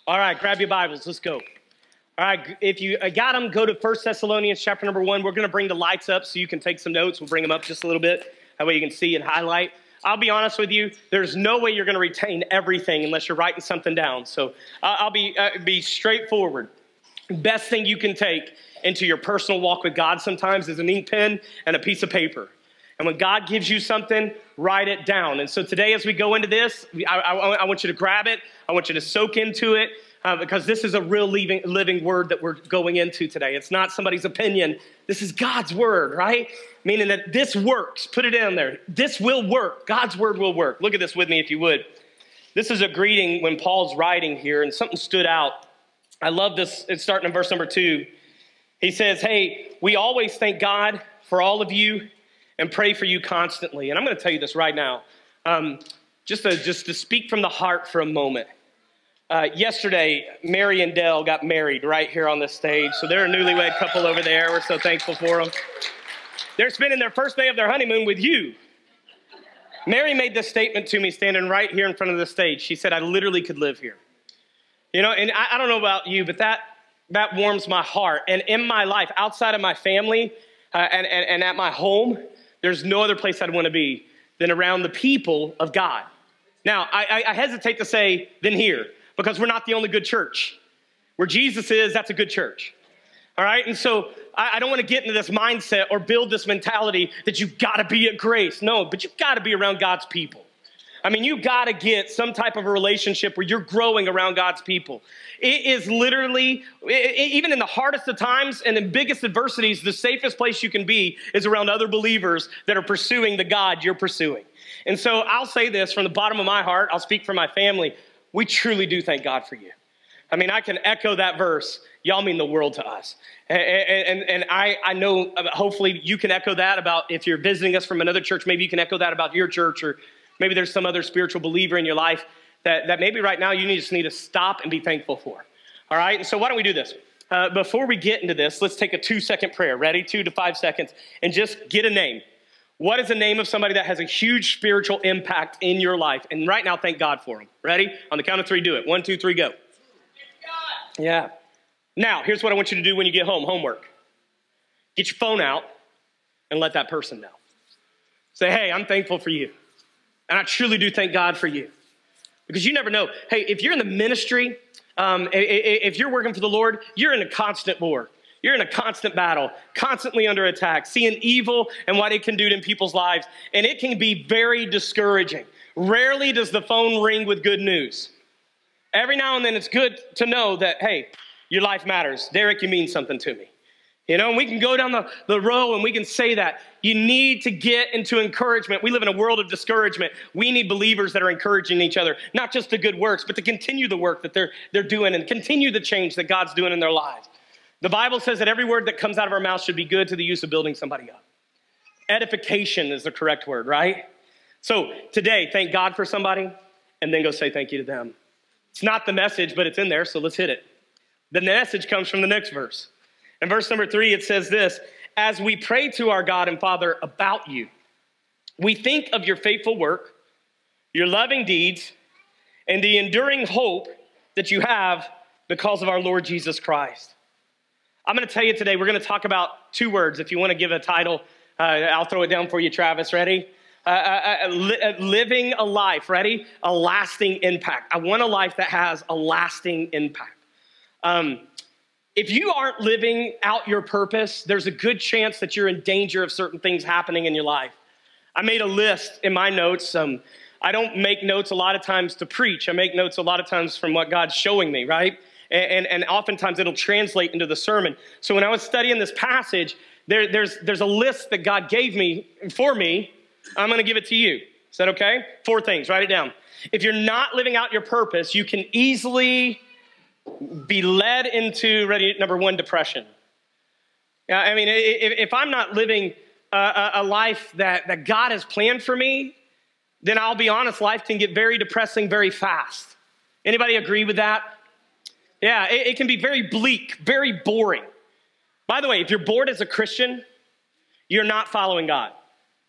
All right, grab your Bibles. Let's go. All right, if you got them, go to 1 Thessalonians chapter number 1. We're going to bring the lights up so you can take some notes. We'll bring them up just a little bit. That way you can see and highlight. I'll be honest with you, there's no way you're going to retain everything unless you're writing something down. So I'll be straightforward. Best thing you can take into your personal walk with God sometimes is an ink pen and a piece of paper. And when God gives you something, write it down. And so today as we go into this, I want you to grab it. I want you to soak into it because this is a real living word that we're going into today. It's not somebody's opinion. This is God's word, right? Meaning that this works. Put it in there. This will work. God's word will work. Look at this with me if you would. This is a greeting when Paul's writing here, and something stood out. I love this. It's starting in verse number 2. He says, hey, we always thank God for all of you and pray for you constantly. And I'm going to tell you this right now, just to speak from the heart for a moment. Yesterday, Mary and Dell got married right here on this stage. So they're a newlywed couple over there. We're so thankful for them. They're spending their first day of their honeymoon with you. Mary made this statement to me standing right here in front of the stage. She said, I literally could live here. You know, and I don't know about you, but that warms my heart. And in my life, outside of my family and at my home, there's no other place I'd want to be than around the people of God. Now, I hesitate to say than here because we're not the only good church. Where Jesus is, that's a good church. All right? And so I don't want to get into this mindset or build this mentality that you've got to be at Grace. No, but you've got to be around God's people. I mean, you got to get some type of a relationship where you're growing around God's people. It is literally, even in the hardest of times and in biggest adversities, the safest place you can be is around other believers that are pursuing the God you're pursuing. And so I'll say this from the bottom of my heart. I'll speak for my family. We truly do thank God for you. I mean, I can echo that verse. Y'all mean the world to us. And I know hopefully you can echo that about if you're visiting us from another church, maybe you can echo that about your church, or maybe there's some other spiritual believer in your life that maybe right now you just need to stop and be thankful for. All right? And so why don't we do this? Before we get into this, let's take a 2-second prayer. Ready? 2 to 5 seconds. And just get a name. What is the name of somebody that has a huge spiritual impact in your life? And right now, thank God for them. Ready? On the count of 3, do it. 1, 2, 3, go. Yeah. Now, here's what I want you to do when you get home. Homework. Get your phone out and let that person know. Say, hey, I'm thankful for you. And I truly do thank God for you. Because you never know. Hey, if you're in the ministry, if you're working for the Lord, you're in a constant war. You're in a constant battle, constantly under attack, seeing evil and what it can do in people's lives. And it can be very discouraging. Rarely does the phone ring with good news. Every now and then it's good to know that, hey, your life matters. Derek, you mean something to me. You know, and we can go down the row and we can say that. You need to get into encouragement. We live in a world of discouragement. We need believers that are encouraging each other, not just the good works, but to continue the work that they're doing and continue the change that God's doing in their lives. The Bible says that every word that comes out of our mouth should be good to the use of building somebody up. Edification is the correct word, right? So today, thank God for somebody and then go say thank you to them. It's not the message, but it's in there, so let's hit it. The message comes from the next verse. In verse number 3, it says this, as we pray to our God and Father about you, we think of your faithful work, your loving deeds, and the enduring hope that you have because of our Lord Jesus Christ. I'm going to tell you today, we're going to talk about 2 words. If you want to give a title, I'll throw it down for you, Travis. Ready? Living a life, ready? A lasting impact. I want a life that has a lasting impact. If you aren't living out your purpose, there's a good chance that you're in danger of certain things happening in your life. I made a list in my notes. I don't make notes a lot of times to preach. I make notes a lot of times from what God's showing me, right? And oftentimes it'll translate into the sermon. So when I was studying this passage, there's a list that God gave me for me. I'm going to give it to you. Is that okay? 4 things. Write it down. If you're not living out your purpose, you can easily be led into, ready, number 1, depression. I mean, if I'm not living a life that God has planned for me, then I'll be honest, life can get very depressing very fast. Anybody agree with that? Yeah, it can be very bleak, very boring. By the way, if you're bored as a Christian, you're not following God.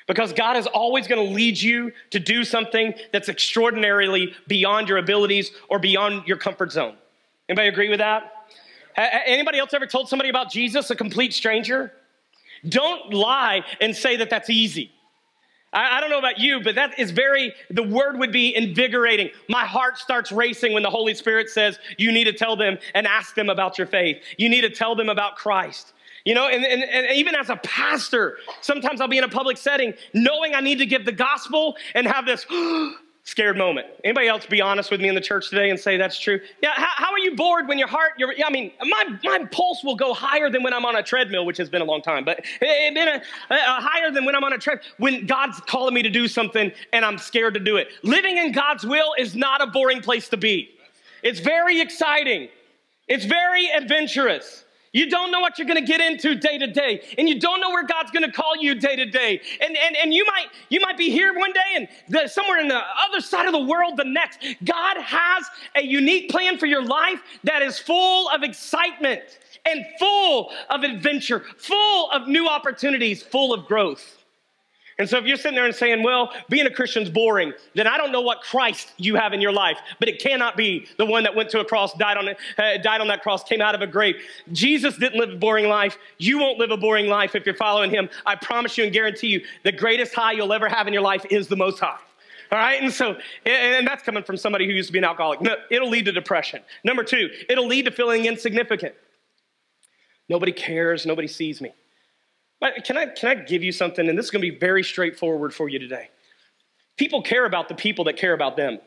Because God is always going to lead you to do something that's extraordinarily beyond your abilities or beyond your comfort zone. Anybody agree with that? Anybody else ever told somebody about Jesus, a complete stranger? Don't lie and say that that's easy. I don't know about you, but that is the word would be invigorating. My heart starts racing when the Holy Spirit says, you need to tell them and ask them about your faith. You need to tell them about Christ. You know, and even as a pastor, sometimes I'll be in a public setting knowing I need to give the gospel and have this scared moment. Anybody else be honest with me in the church today and say that's true? Yeah, how are you bored when your heart, my pulse will go higher than when I'm on a treadmill, which has been a long time, but it's been higher than when I'm on a treadmill, when God's calling me to do something and I'm scared to do it. Living in God's will is not a boring place to be. It's very exciting. It's very adventurous. You don't know what you're going to get into day to day, and you don't know where God's going to call you day to day. And you might be here one day and somewhere in the other side of the world the next. God has a unique plan for your life that is full of excitement and full of adventure, full of new opportunities, full of growth. And so if you're sitting there and saying, well, being a Christian's boring, then I don't know what Christ you have in your life, but it cannot be the one that went to a cross, died on that cross, came out of a grave. Jesus didn't live a boring life. You won't live a boring life if you're following him. I promise you and guarantee you, the greatest high you'll ever have in your life is the Most High. All right, and that's coming from somebody who used to be an alcoholic. No, it'll lead to depression. Number two, it'll lead to feeling insignificant. Nobody cares, nobody sees me. But can I give you something? And this is going to be very straightforward for you today. People care about the people that care about them.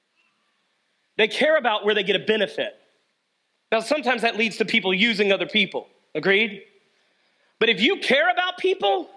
They care about where they get a benefit. Now, sometimes that leads to people using other people. Agreed? But if you care about people,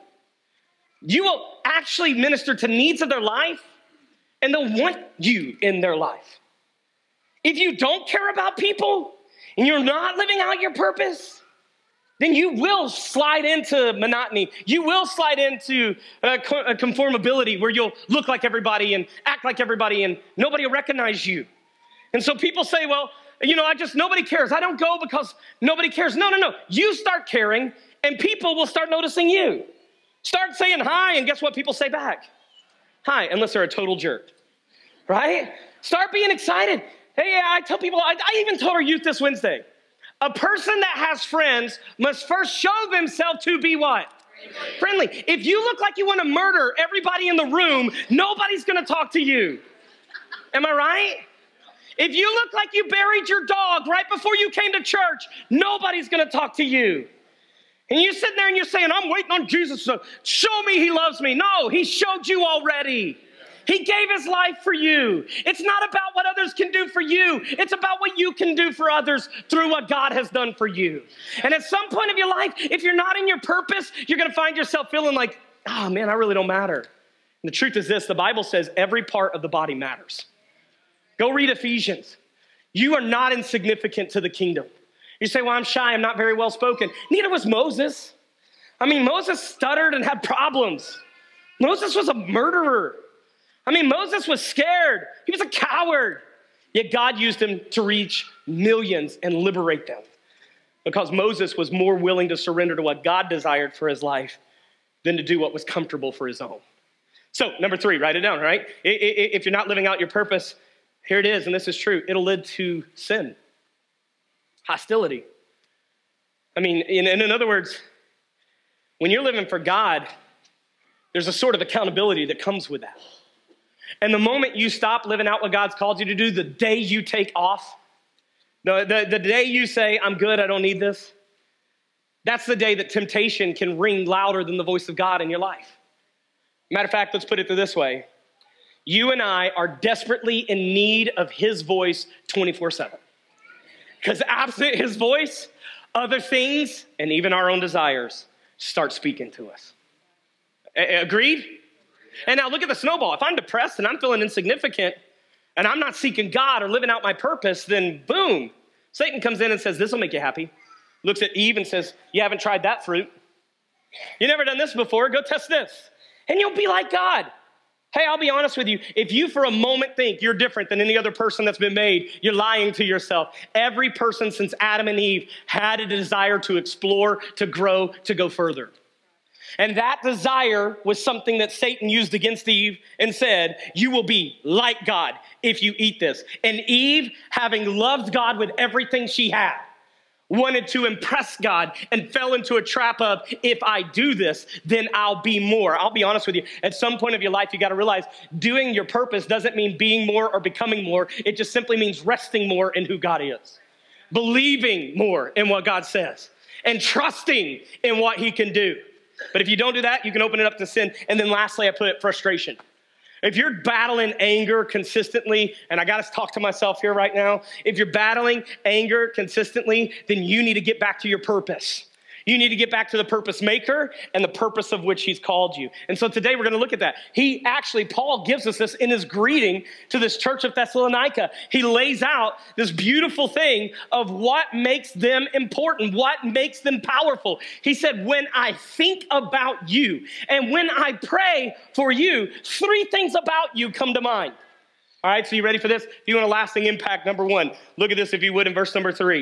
you will actually minister to needs of their life, and they'll want you in their life. If you don't care about people, and you're not living out your purpose, then you will slide into monotony. You will slide into a conformability where you'll look like everybody and act like everybody and nobody will recognize you. And so people say, well, nobody cares. I don't go because nobody cares. No. You start caring and people will start noticing you. Start saying hi and guess what people say back? Hi, unless they're a total jerk, right? Start being excited. Hey, I tell people, I even told our youth this Wednesday, a person that has friends must first show themselves to be what? Friendly. If you look like you want to murder everybody in the room, nobody's going to talk to you. Am I right? If you look like you buried your dog right before you came to church, nobody's going to talk to you. And you're sitting there and you're saying, I'm waiting on Jesus to show me he loves me. No, he showed you already. He gave his life for you. It's not about what others can do for you. It's about what you can do for others through what God has done for you. And at some point of your life, if you're not in your purpose, you're going to find yourself feeling like, oh man, I really don't matter. And the truth is this, the Bible says every part of the body matters. Go read Ephesians. You are not insignificant to the kingdom. You say, well, I'm shy. I'm not very well spoken. Neither was Moses. Moses stuttered and had problems. Moses was a murderer. Moses was scared. He was a coward. Yet God used him to reach millions and liberate them because Moses was more willing to surrender to what God desired for his life than to do what was comfortable for his own. So, number three, write it down, right? If you're not living out your purpose, here it is, and this is true. It'll lead to sin, hostility. In other words, when you're living for God, there's a sort of accountability that comes with that. And the moment you stop living out what God's called you to do, the day you take off, the day you say, I'm good, I don't need this, that's the day that temptation can ring louder than the voice of God in your life. Matter of fact, let's put it this way. You and I are desperately in need of his voice 24/7. Because absent his voice, other things and even our own desires start speaking to us. Agreed? And now look at the snowball. If I'm depressed and I'm feeling insignificant and I'm not seeking God or living out my purpose, then boom, Satan comes in and says, this will make you happy. Looks at Eve and says, you haven't tried that fruit. You never done this before. Go test this. And you'll be like God. Hey, I'll be honest with you. If you for a moment think you're different than any other person that's been made, you're lying to yourself. Every person since Adam and Eve had a desire to explore, to grow, to go further. And that desire was something that Satan used against Eve and said, you will be like God if you eat this. And Eve, having loved God with everything she had, wanted to impress God and fell into a trap of, if I do this, then I'll be more. I'll be honest with you. At some point of your life, you got to realize doing your purpose doesn't mean being more or becoming more. It just simply means resting more in who God is, believing more in what God says, and trusting in what he can do. But if you don't do that, you can open it up to sin. And then lastly, I put frustration. If you're battling anger consistently, and I got to talk to myself here right now, if you're battling anger consistently, then you need to get back to your purpose. You need to get back to the purpose maker and the purpose of which he's called you. And so today we're going to look at that. Paul gives us this in his greeting to this church of Thessalonica. He lays out this beautiful thing of what makes them important, what makes them powerful. He said, when I think about you and when I pray for you, 3 things about you come to mind. All right, so you ready for this? If you want a lasting impact, number 1, look at this if you would in verse number 3.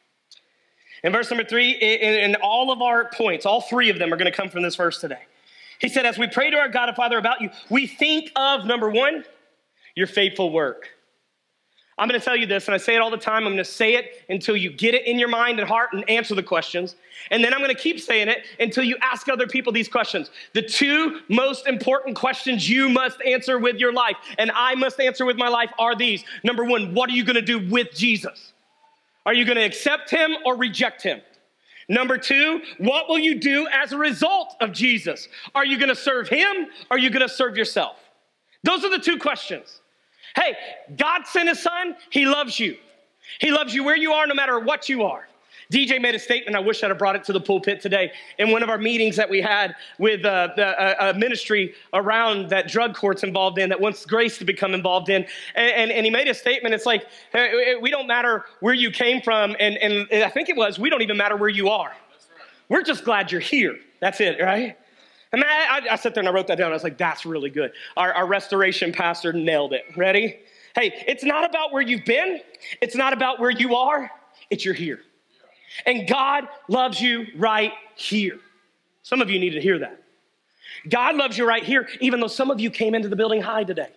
In verse number 3, in all of our points, all 3 of them are going to come from this verse today. He said, as we pray to our God and Father about you, we think of, number 1, your faithful work. I'm going to tell you this, and I say it all the time. I'm going to say it until you get it in your mind and heart and answer the questions. And then I'm going to keep saying it until you ask other people these questions. The 2 most important questions you must answer with your life, and I must answer with my life, are these. Number 1, what are you going to do with Jesus? Are you going to accept him or reject him? Number 2, what will you do as a result of Jesus? Are you going to serve him or are you going to serve yourself? Those are the 2 questions. Hey, God sent his son. He loves you. He loves you where you are, no matter what you are. DJ made a statement. I wish I'd have brought it to the pulpit today. In one of our meetings that we had with a ministry around that drug court's involved in, that wants Grace to become involved in. And he made a statement. It's like, we don't matter where you came from. And I think it was, we don't even matter where you are. We're just glad you're here. That's it, right? And I sat there and I wrote that down. I was like, that's really good. Our restoration pastor nailed it. Ready? Hey, it's not about where you've been. It's not about where you are. It's you're here. And God loves you right here. Some of you need to hear that. God loves you right here, even though some of you came into the building high today.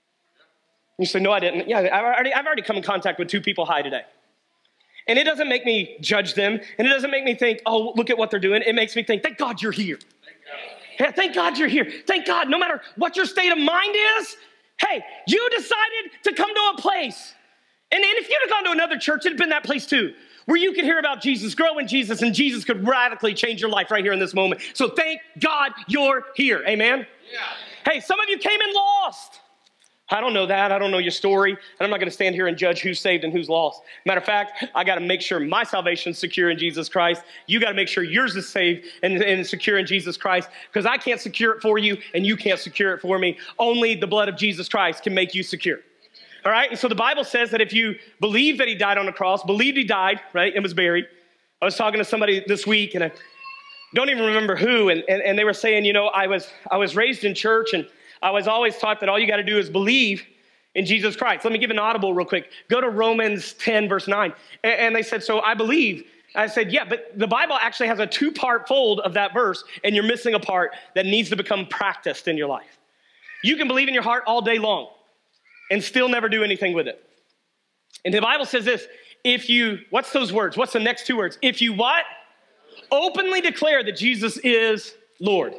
You say, no, I didn't. Yeah, I've already come in contact with 2 people high today. And it doesn't make me judge them. And it doesn't make me think, oh, look at what they're doing. It makes me think, thank God you're here. Yeah, thank God you're here. Thank God, no matter what your state of mind is, hey, you decided to come to a place. And if you'd have gone to another church, it'd have been that place too, where you could hear about Jesus, grow in Jesus, and Jesus could radically change your life right here in this moment. So thank God you're here. Amen? Yeah. Hey, some of you came in lost. I don't know that. I don't know your story. And I'm not going to stand here and judge who's saved and who's lost. Matter of fact, I got to make sure my salvation's secure in Jesus Christ. You got to make sure yours is saved and secure in Jesus Christ, because I can't secure it for you and you can't secure it for me. Only the blood of Jesus Christ can make you secure. All right? And so the Bible says that if you believe that he died on the cross, believed he died, right, and was buried. I was talking to somebody this week, and I don't even remember who, and they were saying, you know, I was raised in church, and I was always taught that all you got to do is believe in Jesus Christ. Let me give an audible real quick. Go to Romans 10, verse 9. And they said, so I believe. I said, yeah, but the Bible actually has a 2-part fold of that verse, and you're missing a part that needs to become practiced in your life. You can believe in your heart all day long and still never do anything with it. And the Bible says this, if you, what's those words? What's the next 2 words? If you what? Openly declare that Jesus is Lord.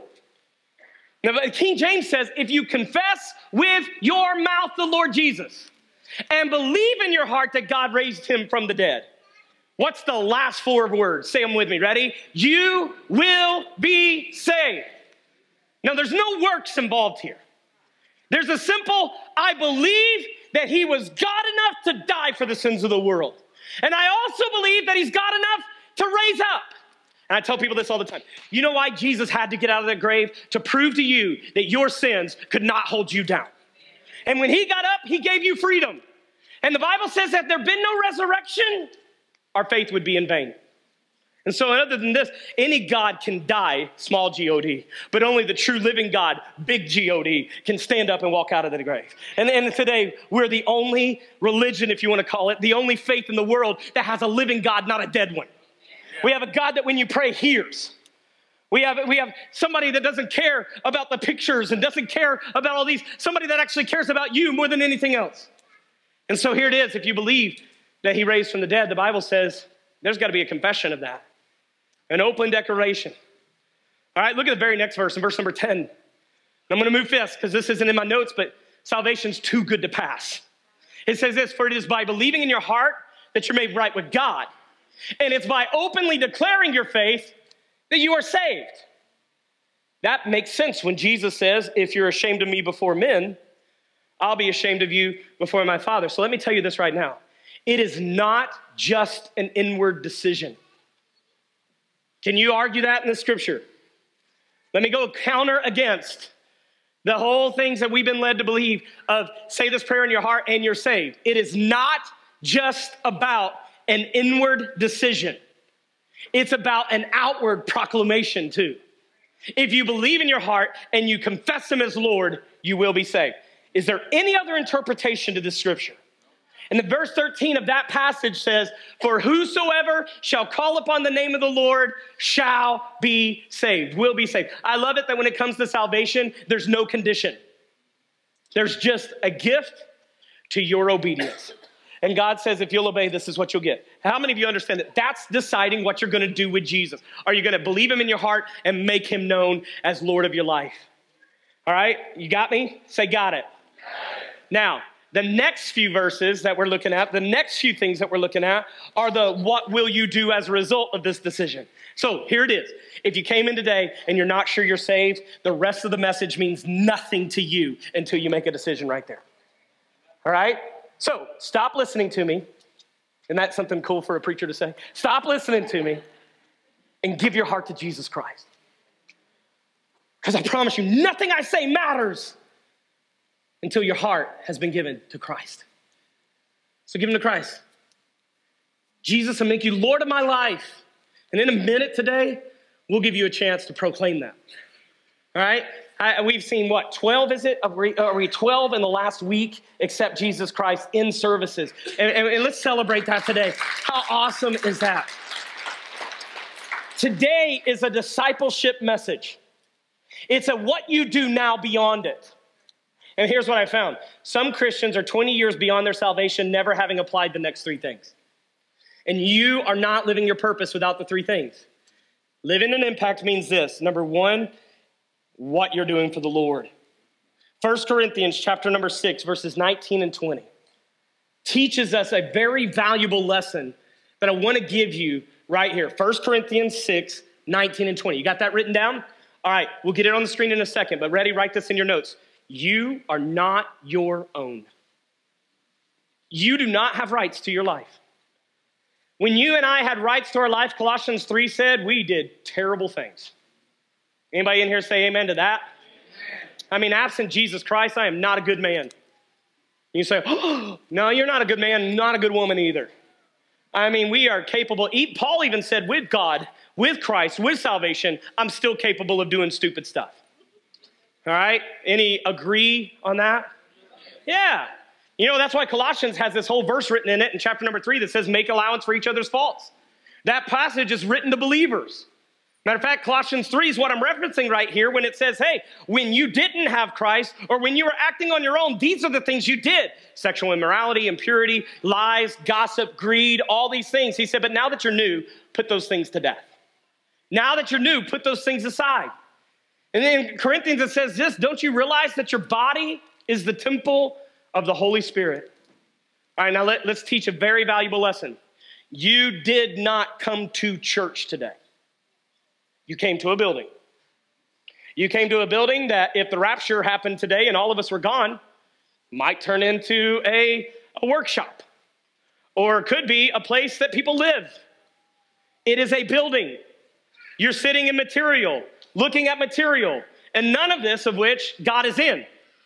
Now, King James says, if you confess with your mouth the Lord Jesus and believe in your heart that God raised him from the dead. What's the last 4 words? Say them with me. Ready? You will be saved. Now, there's no works involved here. There's a simple, I believe that he was God enough to die for the sins of the world. And I also believe that he's God enough to raise up. And I tell people this all the time. You know why Jesus had to get out of that grave? To prove to you that your sins could not hold you down. And when he got up, he gave you freedom. And the Bible says that if there had been no resurrection, our faith would be in vain. And so other than this, any God can die, small G-O-D, but only the true living God, big G-O-D, can stand up and walk out of the grave. And today, we're the only religion, if you want to call it, the only faith in the world that has a living God, not a dead one. We have a God that when you pray, hears. We have somebody that doesn't care about the pictures and doesn't care about all these, somebody that actually cares about you more than anything else. And so here it is. If you believe that he raised from the dead, the Bible says there's got to be a confession of that, an open declaration. All right, look at the very next verse, in verse number 10. And I'm going to move fast because this isn't in my notes, but salvation's too good to pass. It says this, for it is by believing in your heart that you're made right with God. And it's by openly declaring your faith that you are saved. That makes sense when Jesus says, if you're ashamed of me before men, I'll be ashamed of you before my Father. So let me tell you this right now. It is not just an inward decision. Can you argue that in the scripture? Let me go counter against the whole things that we've been led to believe of say this prayer in your heart and you're saved. It is not just about an inward decision. It's about an outward proclamation too. If you believe in your heart and you confess him as Lord, you will be saved. Is there any other interpretation to this scripture? And the verse 13 of that passage says, for whosoever shall call upon the name of the Lord shall be saved, will be saved. I love it that when it comes to salvation, there's no condition. There's just a gift to your obedience. And God says, if you'll obey, this is what you'll get. How many of you understand that that's deciding what you're going to do with Jesus? Are you going to believe him in your heart and make him known as Lord of your life? All right, you got me? Say, got it. Now, the next few verses that we're looking at, the next few things that we're looking at are the what will you do as a result of this decision. So here it is. If you came in today and you're not sure you're saved, the rest of the message means nothing to you until you make a decision right there. All right? So stop listening to me. Isn't that something cool for a preacher to say? Stop listening to me and give your heart to Jesus Christ. Because I promise you, nothing I say matters until your heart has been given to Christ. So give him to Christ. Jesus will make you Lord of my life. And in a minute today, we'll give you a chance to proclaim that. All right? We've seen, 12 is it? Are we 12 in the last week accept Jesus Christ in services? And let's celebrate that today. How awesome is that? Today is a discipleship message. It's a what you do now beyond it. And here's what I found. Some Christians are 20 years beyond their salvation, never having applied the next three things. And you are not living your purpose without the three things. Living an impact means this. Number one, what you're doing for the Lord. 1 Corinthians chapter number 6, verses 19 and 20 teaches us a very valuable lesson that I want to give you right here. 1 Corinthians 6, 19 and 20. You got that written down? All right, we'll get it on the screen in a second, but ready, write this in your notes. You are not your own. You do not have rights to your life. When you and I had rights to our life, Colossians 3 said we did terrible things. Anybody in here say amen to that? Amen. I mean, absent Jesus Christ, I am not a good man. You say, oh, no, you're not a good man, not a good woman either. I mean, we are capable. Paul even said with God, with Christ, with salvation, I'm still capable of doing stupid stuff. All right? Any agree on that? Yeah. You know, that's why Colossians has this whole verse written in it in chapter number 3 that says, make allowance for each other's faults. That passage is written to believers. Matter of fact, Colossians 3 is what I'm referencing right here when it says, hey, when you didn't have Christ or when you were acting on your own, these are the things you did. Sexual immorality, impurity, lies, gossip, greed, all these things. He said, but now that you're new, put those things to death. Now that you're new, put those things aside. And then in Corinthians it says this, don't you realize that your body is the temple of the Holy Spirit? All right, now let's teach a very valuable lesson. You did not come to church today. You came to a building. You came to a building that if the rapture happened today and all of us were gone, might turn into a workshop. Or it could be a place that people live. It is a building. You're sitting in material, looking at material, and none of this of which God is in.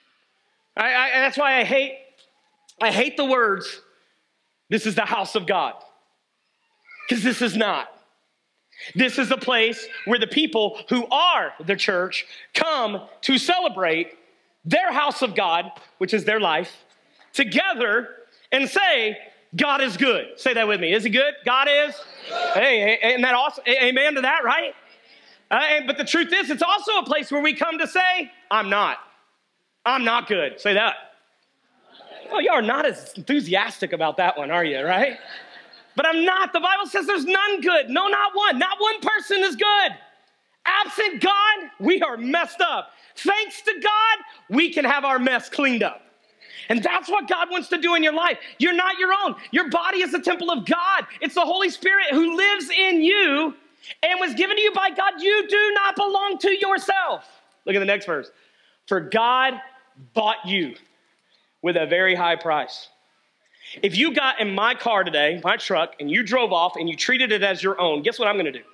That's why I hate the words, this is the house of God. Because this is not. This is the place where the people who are the church come to celebrate their house of God, which is their life, together and say, God is good. Say that with me. Is he good? God is? Good. Hey, isn't that awesome? Amen to that, right? But the truth is, it's also a place where we come to say, I'm not good. Say that. Oh, you are not as enthusiastic about that one, are you, right? But I'm not. The Bible says there's none good. No, not one. Not one person is good. Absent God, we are messed up. Thanks to God, we can have our mess cleaned up. And that's what God wants to do in your life. You're not your own. Your body is the temple of God. It's the Holy Spirit who lives in you and was given to you by God. You do not belong to yourself. Look at the next verse. For God bought you with a very high price. If you got in my car today, my truck, and you drove off and you treated it as your own, guess what I'm going to do?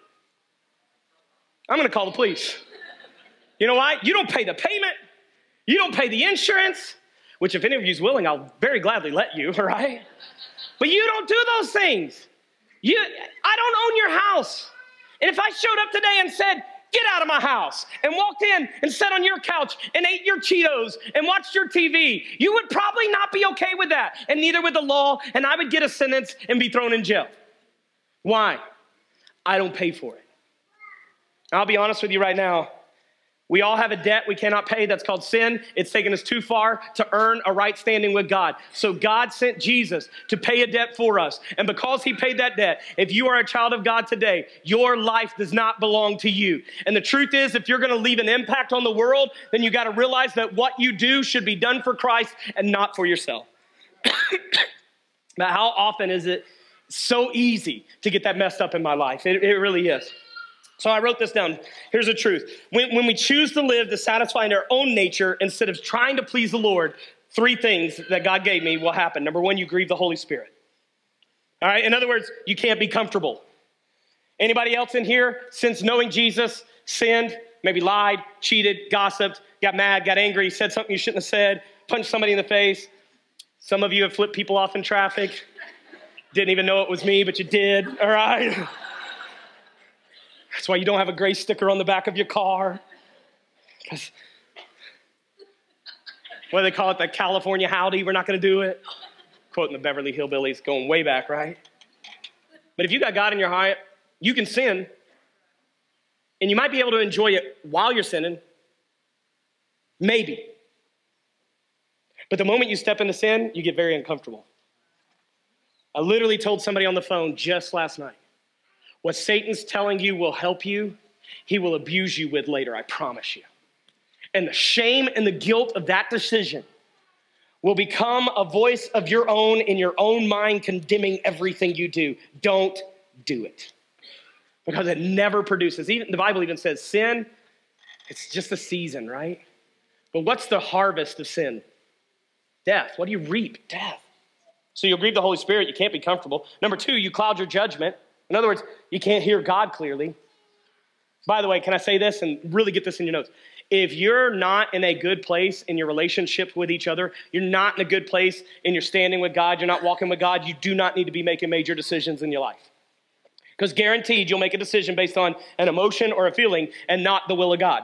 I'm going to call the police. You know why? You don't pay the payment. You don't pay the insurance, which if any of you is willing, I'll very gladly let you, all right? But you don't do those things. I don't own your house. And if I showed up today and said, get out of my house, and walked in and sat on your couch and ate your Cheetos and watched your TV, you would probably not be okay with that, and neither would the law, and I would get a sentence and be thrown in jail. Why? I don't pay for it. I'll be honest with you right now. We all have a debt we cannot pay. That's called sin. It's taken us too far to earn a right standing with God. So God sent Jesus to pay a debt for us. And because he paid that debt, if you are a child of God today, your life does not belong to you. And the truth is, if you're going to leave an impact on the world, then you got to realize that what you do should be done for Christ and not for yourself. Now, how often is it so easy to get that messed up in my life? It really is. So I wrote this down. Here's the truth. When we choose to live to satisfy our own nature instead of trying to please the Lord, 3 things that God gave me will happen. Number 1, you grieve the Holy Spirit. All right? In other words, you can't be comfortable. Anybody else in here, since knowing Jesus, sinned, maybe lied, cheated, gossiped, got mad, got angry, said something you shouldn't have said, punched somebody in the face? Some of you have flipped people off in traffic. Didn't even know it was me, but you did. All right? That's why you don't have a gray sticker on the back of your car. Because, what do they call it? The California howdy, we're not going to do it. Quoting the Beverly Hillbillies, going way back, right? But if you got God in your heart, you can sin. And you might be able to enjoy it while you're sinning. Maybe. But the moment you step into sin, you get very uncomfortable. I literally told somebody on the phone just last night, what Satan's telling you will help you, he will abuse you with later, I promise you. And the shame and the guilt of that decision will become a voice of your own in your own mind condemning everything you do. Don't do it. Because it never produces. Even the Bible even says sin, it's just a season, right? But what's the harvest of sin? Death. What do you reap? Death. So you'll grieve the Holy Spirit. You can't be comfortable. Number 2, you cloud your judgment. In other words, you can't hear God clearly. By the way, can I say this and really get this in your notes? If you're not in a good place in your relationship with each other, you're not in a good place in your standing with God, you're not walking with God, you do not need to be making major decisions in your life. Because guaranteed, you'll make a decision based on an emotion or a feeling and not the will of God.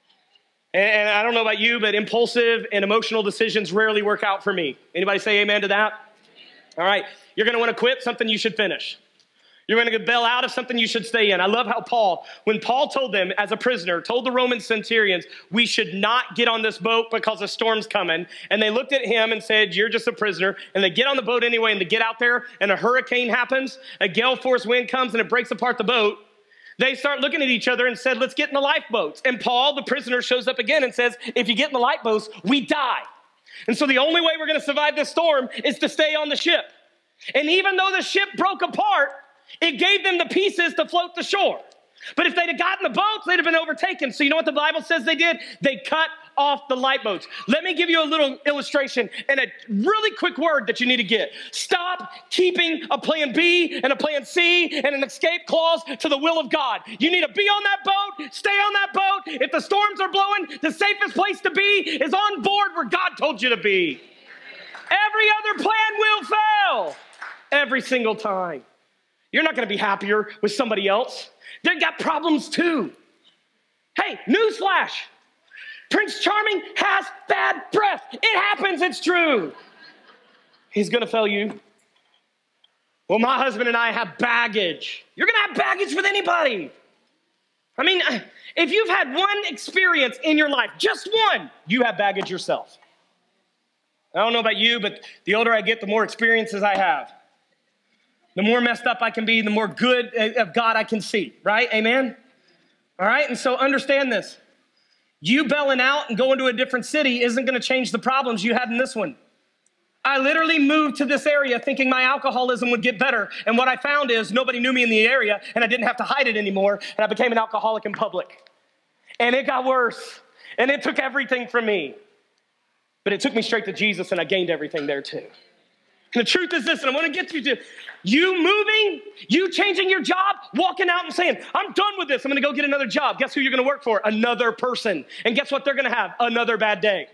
And I don't know about you, but impulsive and emotional decisions rarely work out for me. Anybody say amen to that? All right. You're going to want to quit something you should finish. You're going to bail out of something you should stay in. I love how when Paul told them as a prisoner, told the Roman centurions, we should not get on this boat because a storm's coming. And they looked at him and said, you're just a prisoner. And they get on the boat anyway, and they get out there, and a hurricane happens, a gale force wind comes, and it breaks apart the boat. They start looking at each other and said, let's get in the lifeboats. And Paul, the prisoner, shows up again and says, if you get in the lifeboats, we die. And so the only way we're going to survive this storm is to stay on the ship. And even though the ship broke apart, it gave them the pieces to float the shore. But if they'd have gotten the boats, they'd have been overtaken. So you know what the Bible says they did? They cut off the lifeboats. Let me give you a little illustration and a really quick word that you need to get. Stop keeping a plan B and a plan C and an escape clause to the will of God. You need to be on that boat, stay on that boat. If the storms are blowing, the safest place to be is on board where God told you to be. Every other plan will fail. Every single time. You're not going to be happier with somebody else. They've got problems too. Hey, newsflash. Prince Charming has bad breath. It happens, it's true. He's going to fail you. Well, my husband and I have baggage. You're going to have baggage with anybody. I mean, if you've had one experience in your life, just one, you have baggage yourself. I don't know about you, but the older I get, the more experiences I have. The more messed up I can be, the more good of God I can see, right? Amen? All right, and so understand this. You bailing out and going to a different city isn't going to change the problems you had in this one. I literally moved to this area thinking my alcoholism would get better. And what I found is nobody knew me in the area and I didn't have to hide it anymore. And I became an alcoholic in public. And it got worse. And it took everything from me. But it took me straight to Jesus and I gained everything there too. And the truth is this, and I want to get you to, you moving, you changing your job, walking out and saying, I'm done with this. I'm going to go get another job. Guess who you're going to work for? Another person. And guess what they're going to have? Another bad day.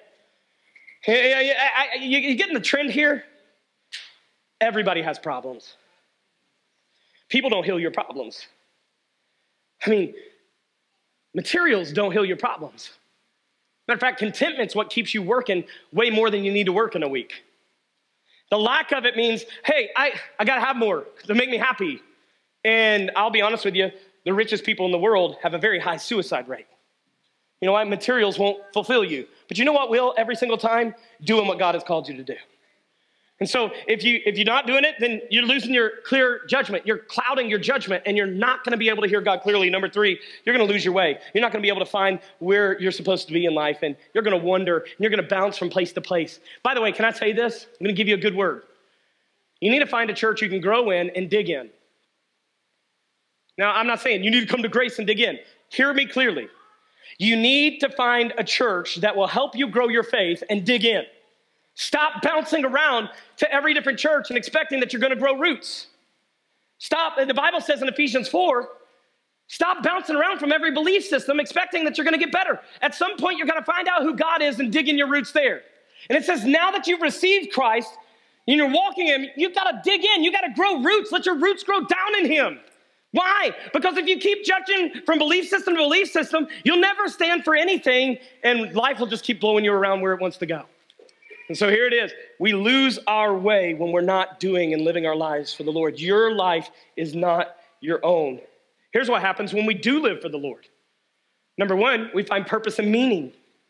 You getting the trend here? Everybody has problems. People don't heal your problems. I mean, materials don't heal your problems. Matter of fact, contentment's what keeps you working way more than you need to work in a week. The lack of it means, hey, I got to have more to make me happy. And I'll be honest with you, the richest people in the world have a very high suicide rate. You know why? Materials won't fulfill you. But you know what will every single time? Doing what God has called you to do. And so if you're not doing it, then you're losing your clear judgment. You're clouding your judgment, and you're not going to be able to hear God clearly. Number 3, you're going to lose your way. You're not going to be able to find where you're supposed to be in life, and you're going to wander, and you're going to bounce from place to place. By the way, can I say this? I'm going to give you a good word. You need to find a church you can grow in and dig in. Now, I'm not saying you need to come to Grace and dig in. Hear me clearly. You need to find a church that will help you grow your faith and dig in. Stop bouncing around to every different church and expecting that you're going to grow roots. Stop, the Bible says in Ephesians 4, stop bouncing around from every belief system expecting that you're going to get better. At some point, you're going to find out who God is and dig in your roots there. And it says now that you've received Christ and you're walking in, you've got to dig in. You've got to grow roots. Let your roots grow down in Him. Why? Because if you keep judging from belief system to belief system, you'll never stand for anything and life will just keep blowing you around where it wants to go. And so here it is. We lose our way when we're not doing and living our lives for the Lord. Your life is not your own. Here's what happens when we do live for the Lord. Number 1, we find purpose and meaning.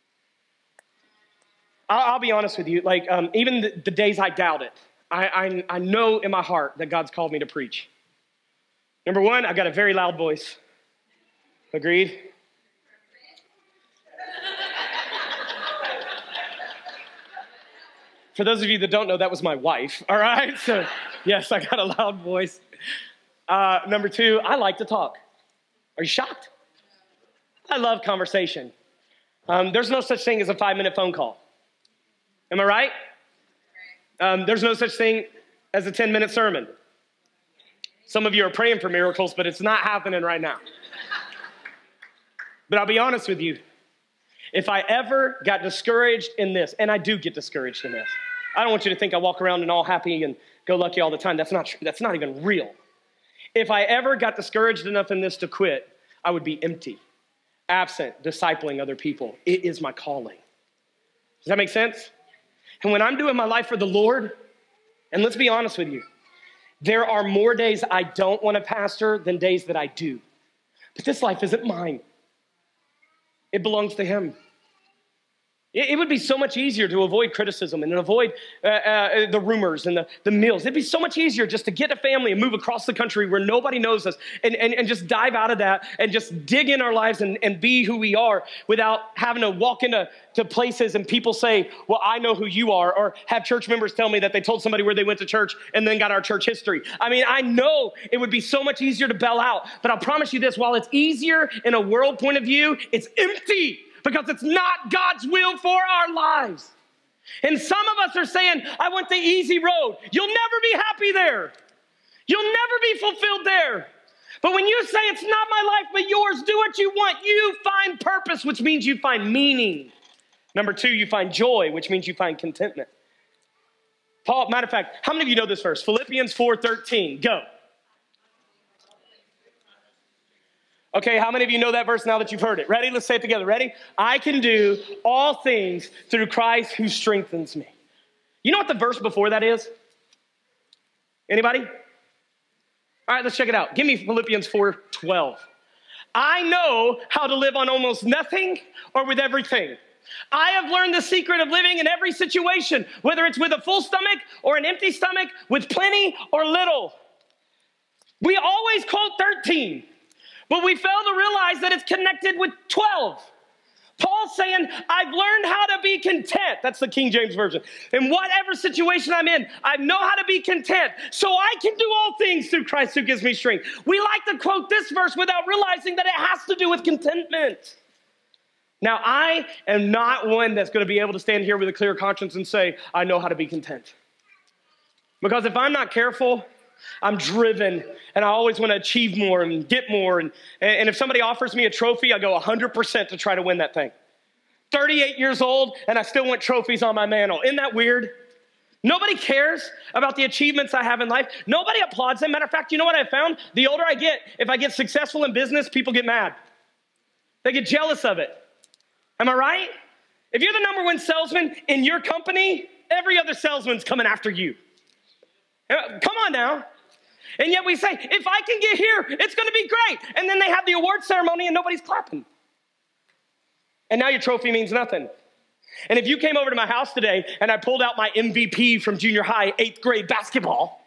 I'll be honest with you. Like even the days I doubt it, I know in my heart that God's called me to preach. Number 1, I got a very loud voice. Agreed? For those of you that don't know, that was my wife, all right? So, yes, I got a loud voice. Number 2, I like to talk. Are you shocked? I love conversation. There's no such thing as a 5-minute phone call. Am I right? There's no such thing as a 10-minute sermon. Some of you are praying for miracles, but it's not happening right now. But I'll be honest with you. If I ever got discouraged in this, and I do get discouraged in this, I don't want you to think I walk around and all happy and go lucky all the time. That's not true. That's not even real. If I ever got discouraged enough in this to quit, I would be empty, absent, discipling other people. It is my calling. Does that make sense? And when I'm doing my life for the Lord, and let's be honest with you, there are more days I don't want to pastor than days that I do. But this life isn't mine. It belongs to Him. It would be so much easier to avoid criticism and avoid the rumors and the meals. It'd be so much easier just to get a family and move across the country where nobody knows us and just dive out of that and just dig in our lives and be who we are without having to walk into places and people say, well, I know who you are, or have church members tell me that they told somebody where they went to church and then got our church history. I mean, I know it would be so much easier to bail out, but I'll promise you this, while it's easier in a world point of view, it's empty. Because it's not God's will for our lives. And some of us are saying, I want the easy road. You'll never be happy there. You'll never be fulfilled there. But when you say it's not my life but yours, do what you want, you find purpose, which means you find meaning. Number 2, you find joy, which means you find contentment. Paul, matter of fact, how many of you know this verse? Philippians 4:13, go. Okay, how many of you know that verse now that you've heard it? Ready? Let's say it together. Ready? I can do all things through Christ who strengthens me. You know what the verse before that is? Anybody? All right, let's check it out. Give me Philippians 4:12. I know how to live on almost nothing or with everything. I have learned the secret of living in every situation, whether it's with a full stomach or an empty stomach, with plenty or little. We always quote 13, but we fail to realize that it's connected with 12. Paul's saying, I've learned how to be content. That's the King James Version. In whatever situation I'm in, I know how to be content. So I can do all things through Christ who gives me strength. We like to quote this verse without realizing that it has to do with contentment. Now, I am not one that's going to be able to stand here with a clear conscience and say, I know how to be content. Because if I'm not careful, I'm driven, and I always want to achieve more and get more. And if somebody offers me a trophy, I go 100% to try to win that thing. 38 years old, and I still want trophies on my mantle. Isn't that weird? Nobody cares about the achievements I have in life. Nobody applauds them. Matter of fact, you know what I found? The older I get, if I get successful in business, people get mad. They get jealous of it. Am I right? If you're the number one salesman in your company, every other salesman's coming after you. Come on now. And yet we say, if I can get here, it's going to be great. And then they have the award ceremony and nobody's clapping. And now your trophy means nothing. And if you came over to my house today and I pulled out my MVP from junior high, 8th grade basketball,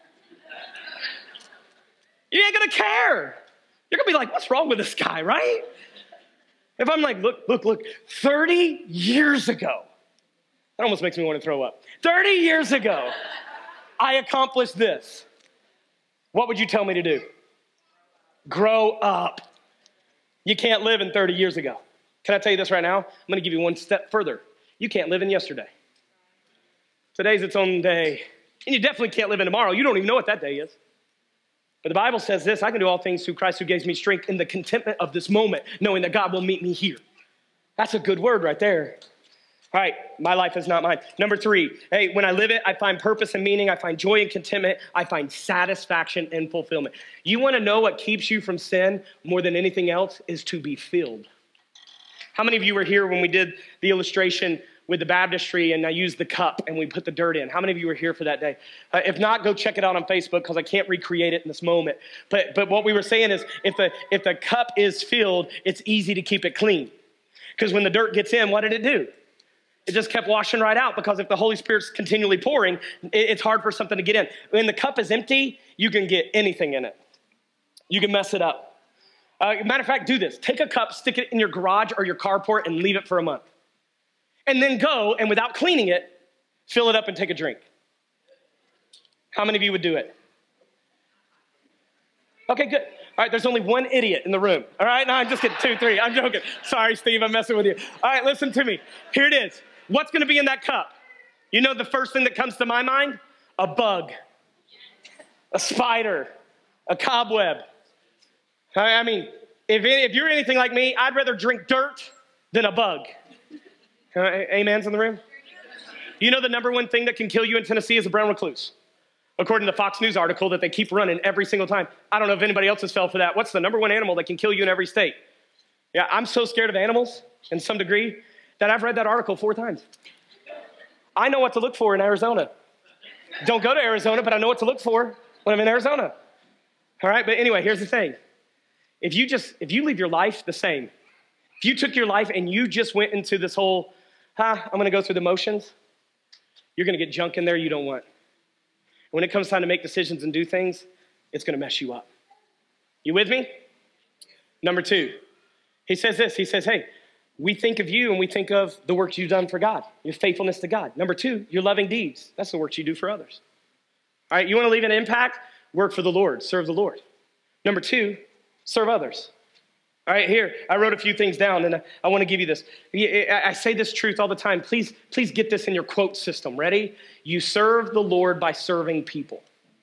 you ain't going to care. You're going to be like, what's wrong with this guy, right? If I'm like, look, 30 years ago, that almost makes me want to throw up. 30 years ago, I accomplished this. What would you tell me to do? Grow up. You can't live in 30 years ago. Can I tell you this right now? I'm going to give you one step further. You can't live in yesterday. Today's its own day. And you definitely can't live in tomorrow. You don't even know what that day is. But the Bible says this, I can do all things through Christ who gives me strength in the contentment of this moment, knowing that God will meet me here. That's a good word right there. All right, my life is not mine. Number 3, hey, when I live it, I find purpose and meaning. I find joy and contentment. I find satisfaction and fulfillment. You want to know what keeps you from sin more than anything else is to be filled. How many of you were here when we did the illustration with the baptistry and I used the cup and we put the dirt in? How many of you were here for that day? If not, go check it out on Facebook because I can't recreate it in this moment. But what we were saying is if the cup is filled, it's easy to keep it clean. Because when the dirt gets in, what did it do? It just kept washing right out because if the Holy Spirit's continually pouring, it's hard for something to get in. When the cup is empty, you can get anything in it. You can mess it up. Matter of fact, do this. Take a cup, stick it in your garage or your carport and leave it for a month. And then go and without cleaning it, fill it up and take a drink. How many of you would do it? Okay, good. All right, there's only one idiot in the room. All right, no, I'm just kidding. 2, 3, I'm joking. Sorry, Steve, I'm messing with you. All right, listen to me. Here it is. What's going to be in that cup? You know the first thing that comes to my mind? A bug, a spider, a cobweb. I mean, if you're anything like me, I'd rather drink dirt than a bug. Amens in the room? You know the number one thing that can kill you in Tennessee is a brown recluse. According to the Fox News article that they keep running every single time. I don't know if anybody else has fell for that. What's the number one animal that can kill you in every state? Yeah, I'm so scared of animals in some degree that I've read that article 4 times. I know what to look for in Arizona. Don't go to Arizona, but I know what to look for when I'm in Arizona. All right, but anyway, here's the thing. If you leave your life the same, if you took your life and you just went into this whole, I'm going to go through the motions, you're going to get junk in there you don't want. When it comes time to make decisions and do things, it's going to mess you up. You with me? Number 2, he says this. He says, hey, we think of you and we think of the work you've done for God, your faithfulness to God. Number 2, your loving deeds. That's the work you do for others. All right, you want to leave an impact? Work for the Lord, serve the Lord. Number 2, serve others. All right, here, I wrote a few things down and I want to give you this. I say this truth all the time. Please get this in your quote system. Ready? You serve the Lord by serving people.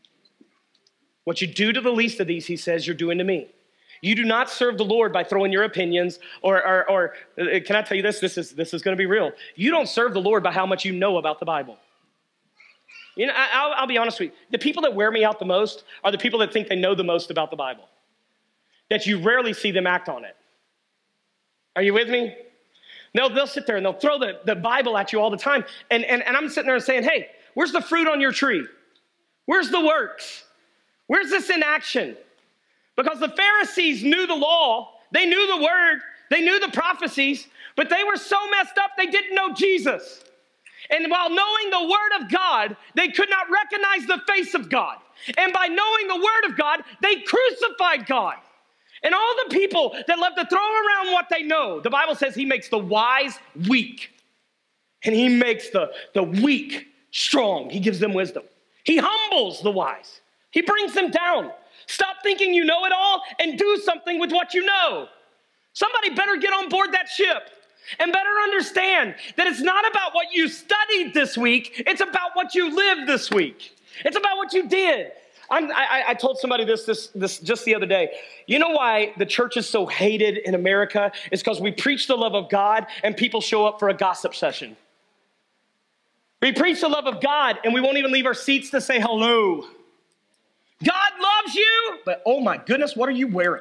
What you do to the least of these, he says, you're doing to me. You do not serve the Lord by throwing your opinions or can I tell you this? This is going to be real. You don't serve the Lord by how much you know about the Bible. You know, I'll be honest with you. The people that wear me out the most are the people that think they know the most about the Bible. That you rarely see them act on it. Are you with me? They'll sit there and they'll throw the Bible at you all the time. And I'm sitting there and saying, hey, where's the fruit on your tree? Where's the works? Where's this in action? Because the Pharisees knew the law. They knew the word, they knew the prophecies, but they were so messed up they didn't know Jesus. And while knowing the word of God, they could not recognize the face of God. And by knowing the word of God, they crucified God. And all the people that love to throw around what they know, the Bible says he makes the wise weak. And he makes the weak strong. He gives them wisdom. He humbles the wise. He brings them down. Stop thinking you know it all and do something with what you know. Somebody better get on board that ship and better understand that it's not about what you studied this week. It's about what you lived this week. It's about what you did. I told somebody this just the other day. You know why the church is so hated in America? It's because we preach the love of God and people show up for a gossip session. We preach the love of God and we won't even leave our seats to say hello. God loves you, but oh my goodness, what are you wearing?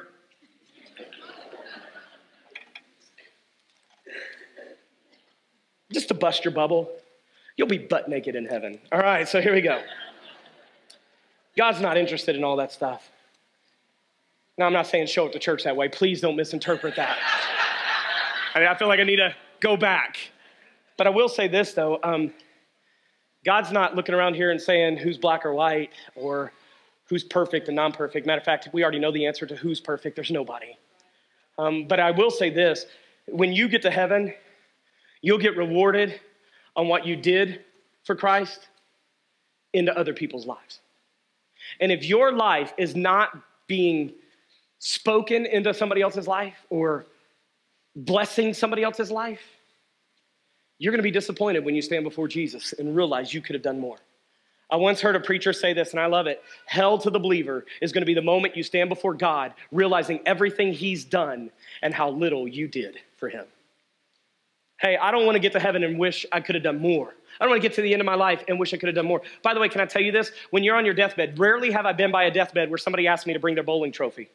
Just to bust your bubble, you'll be butt naked in heaven. All right, so here we go. God's not interested in all that stuff. Now, I'm not saying show up to church that way. Please don't misinterpret that. I feel like I need to go back. But I will say this, though. God's not looking around here and saying who's black or white or who's perfect and non-perfect. Matter of fact, we already know the answer to who's perfect. There's nobody. But I will say this. When you get to heaven, you'll get rewarded on what you did for Christ into other people's lives. And if your life is not being spoken into somebody else's life or blessing somebody else's life, you're going to be disappointed when you stand before Jesus and realize you could have done more. I once heard a preacher say this, and I love it. Hell to the believer is going to be the moment you stand before God, realizing everything he's done and how little you did for him. Hey, I don't want to get to heaven and wish I could have done more. I don't want to get to the end of my life and wish I could have done more. By the way, can I tell you this? When you're on your deathbed, rarely have I been by a deathbed where somebody asked me to bring their bowling trophy.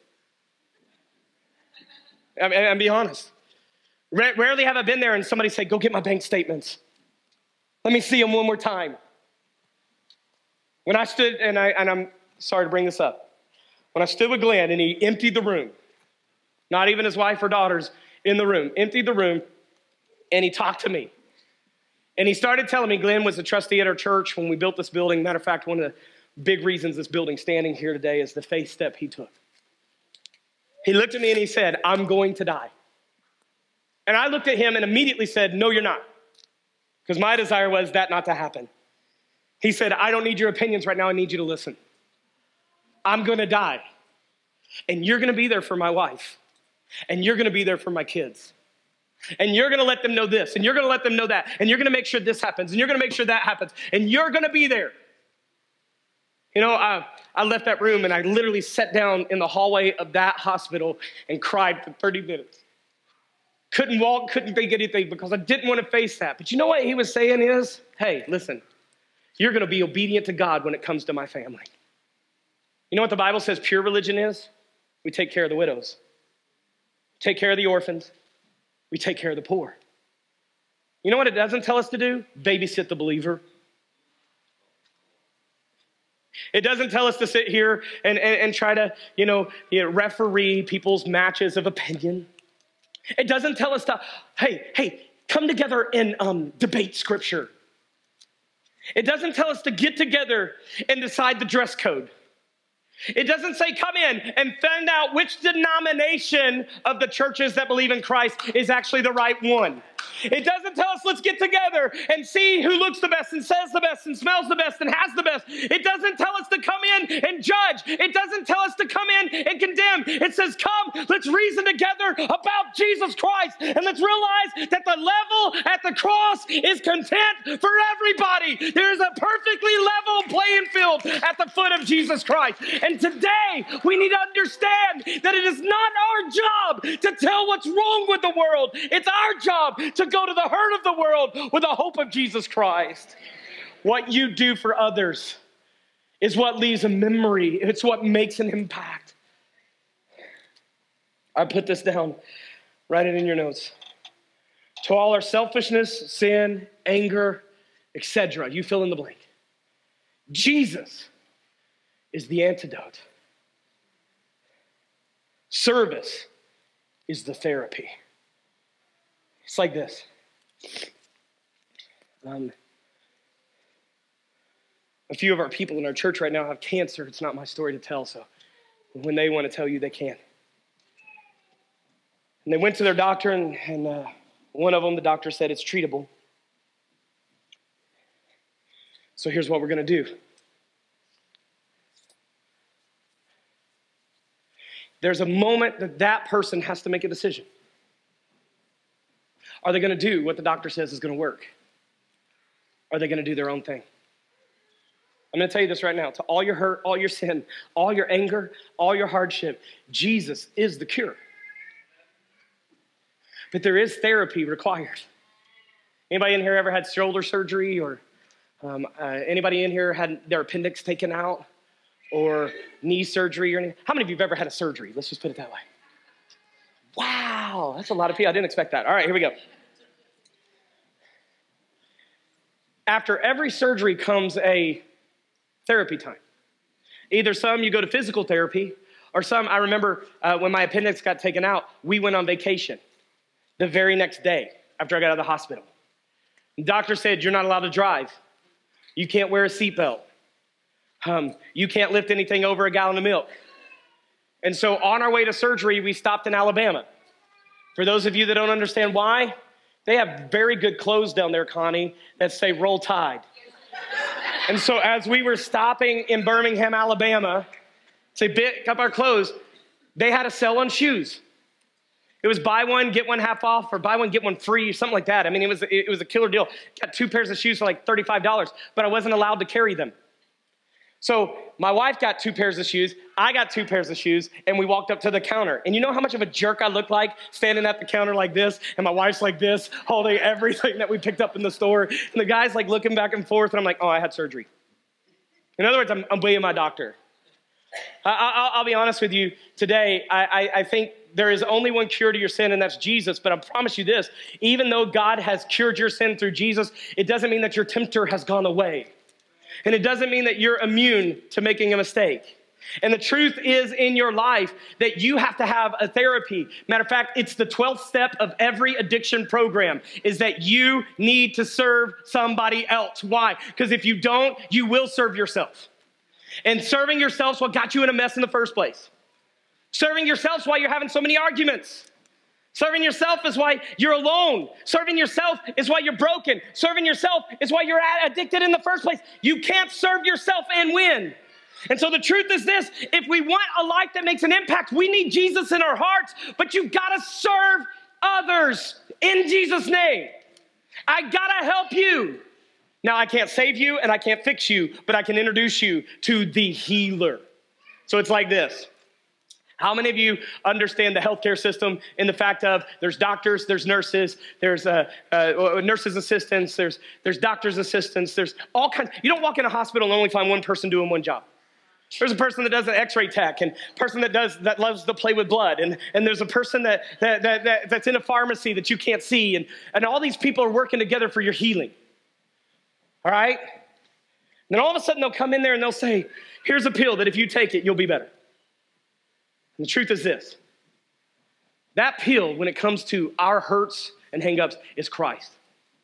And be honest. Rarely have I been there and somebody said, go get my bank statements. Let me see them one more time. When I stood, and I'm sorry to bring this up. When I stood with Glenn and he emptied the room, not even his wife or daughters in the room, emptied the room, and he talked to me. And he started telling me Glenn was a trustee at our church when we built this building. Matter of fact, one of the big reasons this building's standing here today is the faith step he took. He looked at me and he said, I'm going to die. And I looked at him and immediately said, no, you're not. Because my desire was that not to happen. He said, I don't need your opinions right now. I need you to listen. I'm going to die. And you're going to be there for my wife. And you're going to be there for my kids. And you're going to let them know this. And you're going to let them know that. And you're going to make sure this happens. And you're going to make sure that happens. And you're going to be there. You know, I left that room and I literally sat down in the hallway of that hospital and cried for 30 minutes. Couldn't walk, couldn't think anything because I didn't want to face that. But you know what he was saying is, hey, listen, you're going to be obedient to God when it comes to my family. You know what the Bible says pure religion is? We take care of the widows. Take care of the orphans. We take care of the poor. You know what it doesn't tell us to do? Babysit the believer. It doesn't tell us to sit here and try to, referee people's matches of opinion. It doesn't tell us to, hey, come together and debate scripture. It doesn't tell us to get together and decide the dress code. It doesn't say come in and find out which denomination of the churches that believe in Christ is actually the right one. It doesn't tell us let's get together and see who looks the best and says the best and smells the best and has the best. It doesn't tell us to come in and judge. It doesn't tell us to come in and condemn. It says come, let's reason together about Jesus Christ and let's realize that the level at the cross is content for everybody. There is a perfectly level playing field at the foot of Jesus Christ. And today we need to understand that it is not our job to tell what's wrong with the world. It's our job to go to the hurt of the world with the hope of Jesus Christ. What you do for others is what leaves a memory. It's what makes an impact. I put this down. Write it in your notes. To all our selfishness, sin, anger, etc. You fill in the blank. Jesus is the antidote. Service is the therapy. It's like this. A few of our people in our church right now have cancer. It's not my story to tell, so when they want to tell you, they can. And they went to their doctor, and one of them, the doctor said it's treatable. So here's what we're going to do. There's a moment that that person has to make a decision. Are they going to do what the doctor says is going to work? Are they going to do their own thing? I'm going to tell you this right now. To all your hurt, all your sin, all your anger, all your hardship, Jesus is the cure. But there is therapy required. Anybody in here ever had shoulder surgery, or anybody in here had their appendix taken out, or knee surgery or anything? How many of you have ever had a surgery? Let's just put it that way. Wow, that's a lot of people. I didn't expect that. All right, here we go. After every surgery comes a therapy time. Either some you go to physical therapy, or some, I remember when my appendix got taken out, we went on vacation the very next day after I got out of the hospital. The doctor said, you're not allowed to drive. You can't wear a seatbelt. You can't lift anything over a gallon of milk. And so on our way to surgery, we stopped in Alabama. For those of you that don't understand why, they have very good clothes down there, Connie, that say Roll Tide. And so as we were stopping in Birmingham, Alabama, to pick up our clothes, they had a sale on shoes. It was buy one, get one half off, or buy one, get one free, something like that. I mean, it was a killer deal. Got 2 pairs of shoes for like $35, but I wasn't allowed to carry them. So my wife got 2 pairs of shoes, I got 2 pairs of shoes, and we walked up to the counter. And you know how much of a jerk I looked like standing at the counter like this, and my wife's like this, holding everything that we picked up in the store. And the guy's like looking back and forth, and I'm like, oh, I had surgery. In other words, I'm obeying my doctor. I'll be honest with you today. I think there is only one cure to your sin, and that's Jesus. But I promise you this, even though God has cured your sin through Jesus, it doesn't mean that your tempter has gone away. And it doesn't mean that you're immune to making a mistake. And the truth is in your life that you have to have a therapy. Matter of fact, it's the 12th step of every addiction program, is that you need to serve somebody else. Why? Because if you don't, you will serve yourself. And serving yourself is what got you in a mess in the first place. Serving yourself is why you're having so many arguments. Serving yourself is why you're alone. Serving yourself is why you're broken. Serving yourself is why you're addicted in the first place. You can't serve yourself and win. And so the truth is this, if we want a life that makes an impact, we need Jesus in our hearts, but you gotta serve others in Jesus' name. I gotta help you. Now, I can't save you and I can't fix you, but I can introduce you to the healer. So it's like this. How many of you understand the healthcare system in the fact of there's doctors, there's nurses, there's nurses' assistants, there's doctors' assistants, there's all kinds. You don't walk in a hospital and only find one person doing one job. There's a person that does an x-ray tech, and a person that loves to play with blood, and there's a person that's in a pharmacy that you can't see, and all these people are working together for your healing. All right? And then all of a sudden they'll come in there and they'll say, here's a pill that if you take it, you'll be better. And the truth is this, that pill, when it comes to our hurts and hang-ups, is Christ.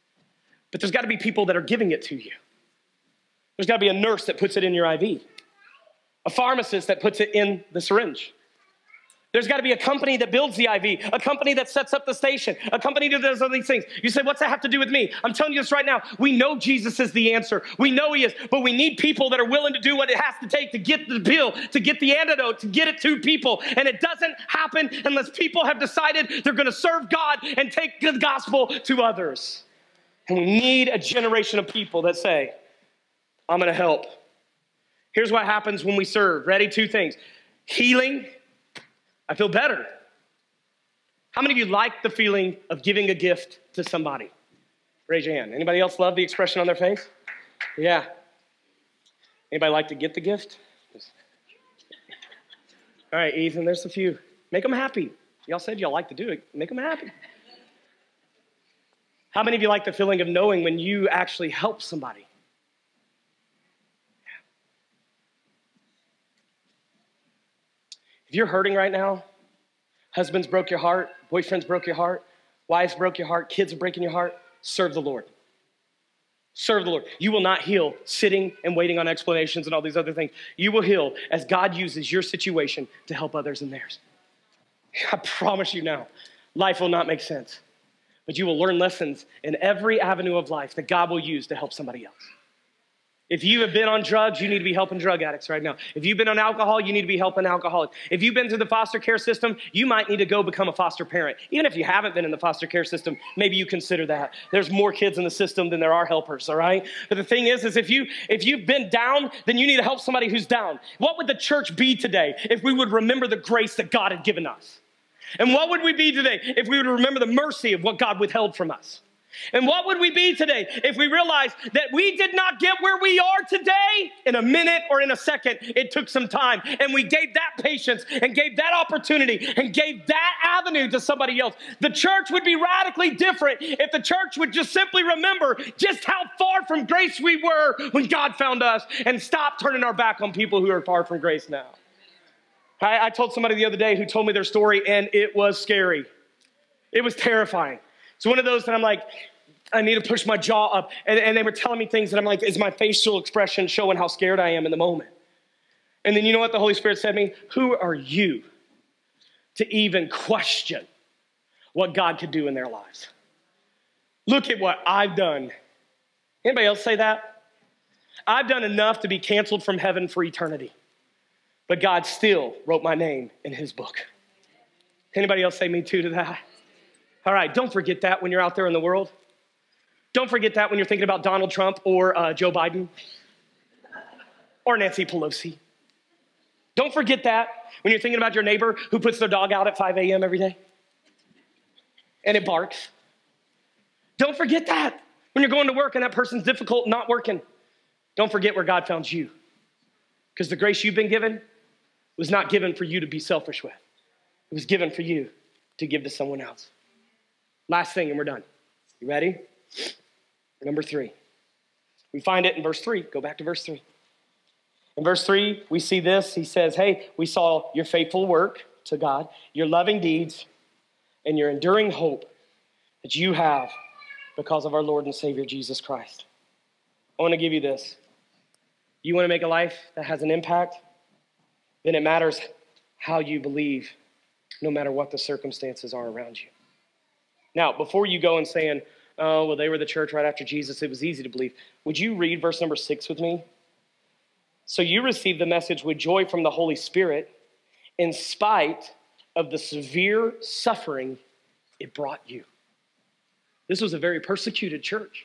But there's got to be people that are giving it to you. There's got to be a nurse that puts it in your IV, a pharmacist that puts it in the syringe. There's got to be a company that builds the IV, a company that sets up the station, a company that does all these things. You say, what's that have to do with me? I'm telling you this right now. We know Jesus is the answer. We know he is, but we need people that are willing to do what it has to take to get the pill, to get the antidote, to get it to people. And it doesn't happen unless people have decided they're going to serve God and take the gospel to others. And we need a generation of people that say, I'm going to help. Here's what happens when we serve. Ready? 2 things. Healing. I feel better. How many of you like the feeling of giving a gift to somebody? Raise your hand. Anybody else love the expression on their face? Yeah. Anybody like to get the gift? All right, Ethan, there's a few. Make them happy. Y'all said y'all like to do it. Make them happy. How many of you like the feeling of knowing when you actually help somebody? If you're hurting right now, husbands broke your heart, boyfriends broke your heart, wives broke your heart, kids are breaking your heart, serve the Lord. Serve the Lord. You will not heal sitting and waiting on explanations and all these other things. You will heal as God uses your situation to help others in theirs. I promise you now, life will not make sense, but you will learn lessons in every avenue of life that God will use to help somebody else. If you have been on drugs, you need to be helping drug addicts right now. If you've been on alcohol, you need to be helping alcoholics. If you've been through the foster care system, you might need to go become a foster parent. Even if you haven't been in the foster care system, maybe you consider that. There's more kids in the system than there are helpers, all right? But the thing is if you've been down, then you need to help somebody who's down. What would the church be today if we would remember the grace that God had given us? And what would we be today if we would remember the mercy of what God withheld from us? And what would we be today if we realized that we did not get where we are today in a minute or in a second? It took some time, and we gave that patience and gave that opportunity and gave that avenue to somebody else. The church would be radically different if the church would just simply remember just how far from grace we were when God found us and stop turning our back on people who are far from grace now. I told somebody the other day who told me their story, and it was scary. It was terrifying. It's one of those that I'm like, I need to push my jaw up. And they were telling me things that I'm like, is my facial expression showing how scared I am in the moment? And then you know what the Holy Spirit said to me? Who are you to even question what God could do in their lives? Look at what I've done. Anybody else say that? I've done enough to be canceled from heaven for eternity. But God still wrote my name in his book. Anybody else say me too to that? All right, don't forget that when you're out there in the world. Don't forget that when you're thinking about Donald Trump or Joe Biden or Nancy Pelosi. Don't forget that when you're thinking about your neighbor who puts their dog out at 5 a.m. every day and it barks. Don't forget that when you're going to work and that person's difficult not working. Don't forget where God found you, because the grace you've been given was not given for you to be selfish with. It was given for you to give to someone else. Last thing, and we're done. You ready? Number 3. We find it in verse 3. Go back to verse 3. In verse 3, we see this. He says, hey, we saw your faithful work to God, your loving deeds, and your enduring hope that you have because of our Lord and Savior, Jesus Christ. I want to give you this. You want to make a life that has an impact? Then it matters how you believe, no matter what the circumstances are around you. Now, before you go and saying, oh, well, they were the church right after Jesus, it was easy to believe. Would you read verse number 6 with me? So you received the message with joy from the Holy Spirit in spite of the severe suffering it brought you. This was a very persecuted church.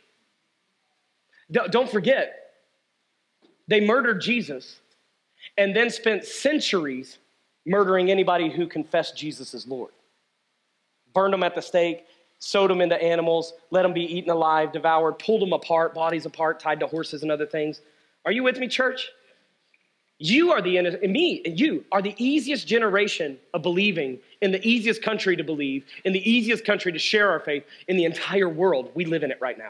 Don't forget, they murdered Jesus and then spent centuries murdering anybody who confessed Jesus as Lord. Burned them at the stake, sewed them into animals, let them be eaten alive, devoured, pulled them apart, bodies apart, tied to horses and other things. Are you with me, church? You are you are the easiest generation of believing in the easiest country to believe, in the easiest country to share our faith in the entire world. We live in it right now.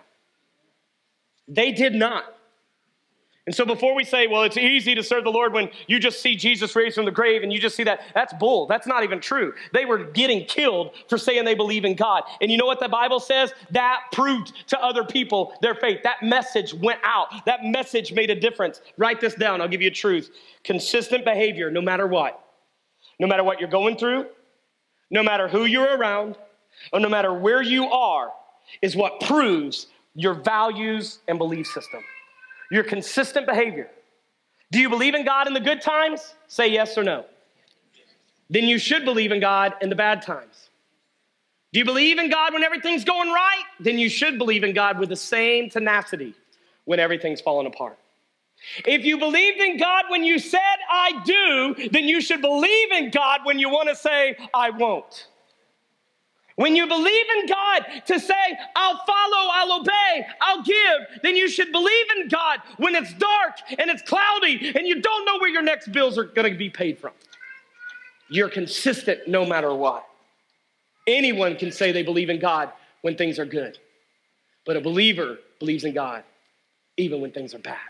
They did not. And so before we say, well, it's easy to serve the Lord when you just see Jesus raised from the grave and you just see that, that's bull. That's not even true. They were getting killed for saying they believe in God. And you know what the Bible says? That proved to other people their faith. That message went out. That message made a difference. Write this down. I'll give you a truth. Consistent behavior, no matter what. No matter what you're going through, no matter who you're around, or no matter where you are, is what proves your values and belief system. Your consistent behavior. Do you believe in God in the good times? Say yes or no. Then you should believe in God in the bad times. Do you believe in God when everything's going right? Then you should believe in God with the same tenacity when everything's falling apart. If you believed in God when you said, I do, then you should believe in God when you want to say, I won't. When you believe in God to say, I'll follow, I'll obey, I'll give, then you should believe in God when it's dark and it's cloudy and you don't know where your next bills are going to be paid from. You're consistent no matter what. Anyone can say they believe in God when things are good, but a believer believes in God even when things are bad.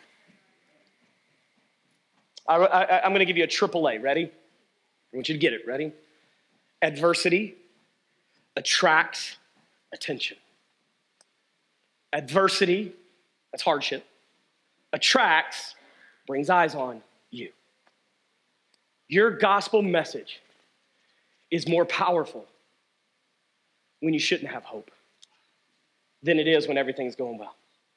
I'm going to give you a AAA. Ready? I want you to get it. Ready? Adversity, attracts attention. Adversity, that's hardship, attracts, brings eyes on you. Your gospel message is more powerful when you shouldn't have hope than it is when everything's going well.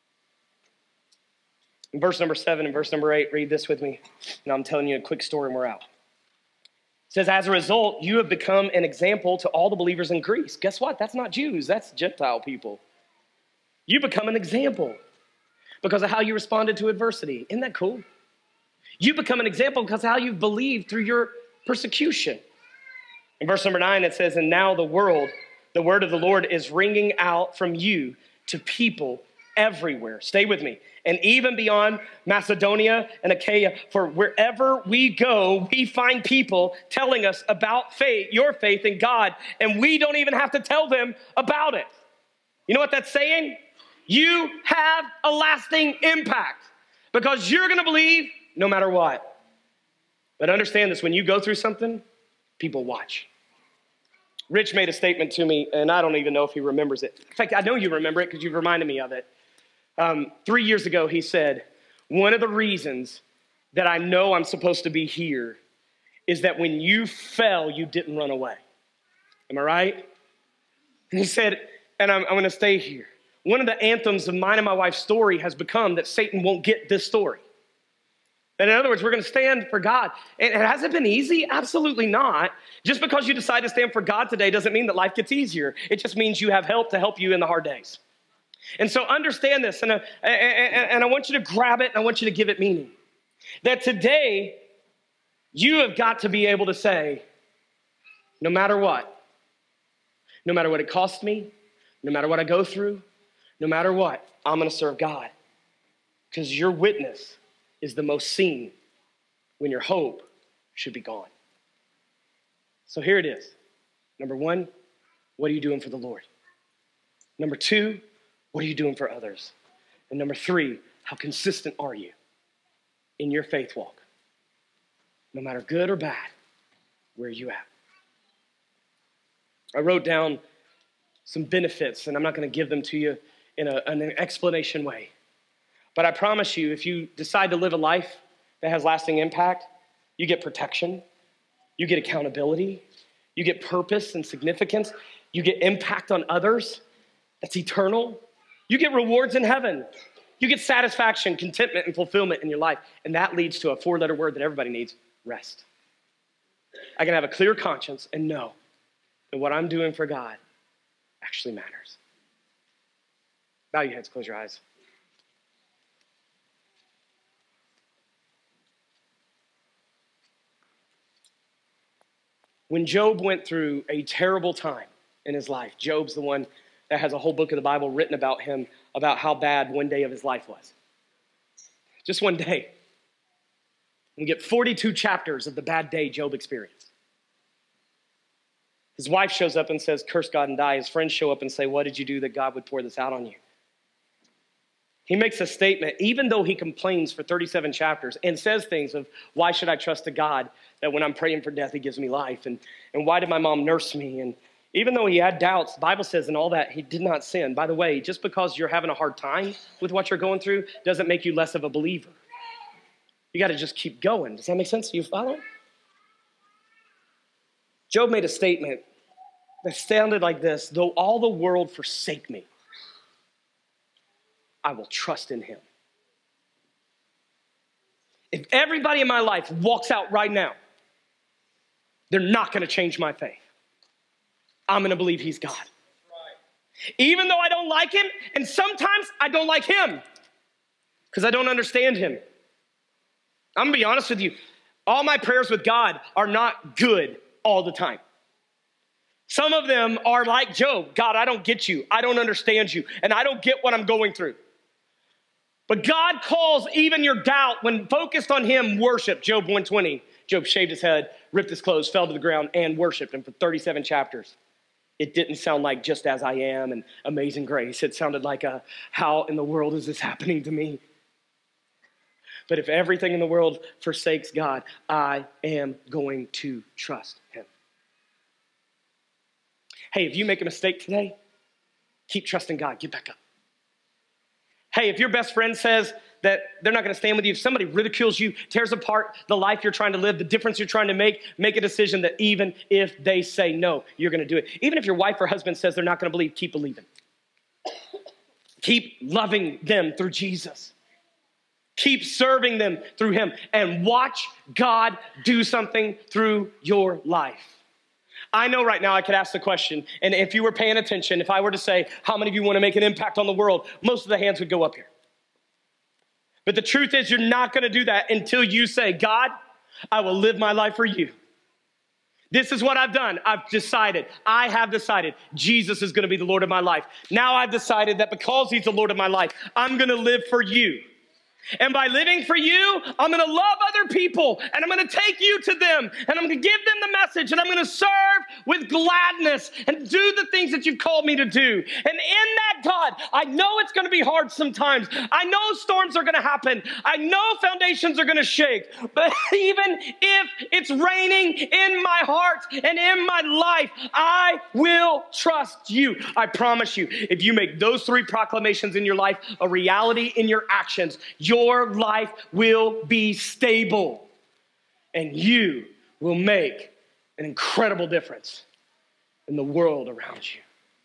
In verse number 7 and verse number 8, read this with me. And I'm telling you a quick story and we're out. It says, as a result, you have become an example to all the believers in Greece. Guess what? That's not Jews. That's Gentile people. You become an example because of how you responded to adversity. Isn't that cool? You become an example because of how you've believed through your persecution. In verse number 9, it says, and now the word of the Lord is ringing out from you to people everywhere. Stay with me. And even beyond Macedonia and Achaia, for wherever we go, we find people telling us about faith, your faith in God, and we don't even have to tell them about it. You know what that's saying? You have a lasting impact because you're going to believe no matter what. But understand this, when you go through something, people watch. Rich made a statement to me, and I don't even know if he remembers it. In fact, I know you remember it because you've reminded me of it. 3 years ago, he said, one of the reasons that I know I'm supposed to be here is that when you fell, you didn't run away. Am I right? And he said, and I'm going to stay here. One of the anthems of mine and my wife's story has become that Satan won't get this story. And in other words, we're going to stand for God. And has it been easy? Absolutely not. Just because you decide to stand for God today doesn't mean that life gets easier. It just means you have help to help you in the hard days. And so understand this, and I want you to grab it, and I want you to give it meaning. That today, you have got to be able to say, no matter what it costs me, no matter what I go through, no matter what, I'm going to serve God. Because your witness is the most seen when your hope should be gone. So here it is. Number 1, what are you doing for the Lord? Number 2, what are you doing for others? And number 3, how consistent are you in your faith walk? No matter good or bad, where are you at? I wrote down some benefits, and I'm not going to give them to you in an explanation way. But I promise you, if you decide to live a life that has lasting impact, you get protection, you get accountability, you get purpose and significance, you get impact on others that's eternal, you get rewards in heaven, you get satisfaction, contentment, and fulfillment in your life. And that leads to a 4-letter word that everybody needs, rest. I can have a clear conscience and know that what I'm doing for God actually matters. Bow your heads, close your eyes. When Job went through a terrible time in his life, Job's the one that has a whole book of the Bible written about him, about how bad one day of his life was. Just one day. We get 42 chapters of the bad day Job experienced. His wife shows up and says, curse God and die. His friends show up and say, what did you do that God would pour this out on you? He makes a statement, even though he complains for 37 chapters and says things of, why should I trust a God that when I'm praying for death, he gives me life? And why did my mom nurse me? And even though he had doubts, the Bible says in all that, he did not sin. By the way, just because you're having a hard time with what you're going through doesn't make you less of a believer. You got to just keep going. Does that make sense? Do you follow? Job made a statement that sounded like this: though all the world forsake me, I will trust in him. If everybody in my life walks out right now, they're not going to change my faith. I'm going to believe he's God. Right. Even though I don't like him, and sometimes I don't like him because I don't understand him. I'm going to be honest with you. All my prayers with God are not good all the time. Some of them are like Job. God, I don't get you. I don't understand you. And I don't get what I'm going through. But God calls even your doubt, when focused on him, worship. Job 120. Job shaved his head, ripped his clothes, fell to the ground, and worshiped him for 37 chapters. It didn't sound like Just As I Am and Amazing Grace. It sounded like how in the world is this happening to me? But if everything in the world forsakes God, I am going to trust him. Hey, if you make a mistake today, keep trusting God. Get back up. Hey, if your best friend says that they're not going to stand with you, if somebody ridicules you, tears apart the life you're trying to live, the difference you're trying to make a decision that even if they say no, you're going to do it. Even if your wife or husband says they're not going to believe, keep believing. Keep loving them through Jesus. Keep serving them through him and watch God do something through your life. I know right now I could ask the question, and if you were paying attention, if I were to say, how many of you want to make an impact on the world? Most of the hands would go up here. But the truth is, you're not going to do that until you say, God, I will live my life for you. This is what I've done. I have decided Jesus is going to be the Lord of my life. Now I've decided that because he's the Lord of my life, I'm going to live for you. And by living for you, I'm going to love other people, and I'm going to take you to them, and I'm going to give them the message, and I'm going to serve with gladness and do the things that you've called me to do. And in that, God, I know it's going to be hard sometimes. I know storms are going to happen. I know foundations are going to shake. But even if it's raining in my heart and in my life, I will trust you. I promise you, if you make those 3 proclamations in your life a reality in your actions, your life will be stable, and you will make an incredible difference in the world around you.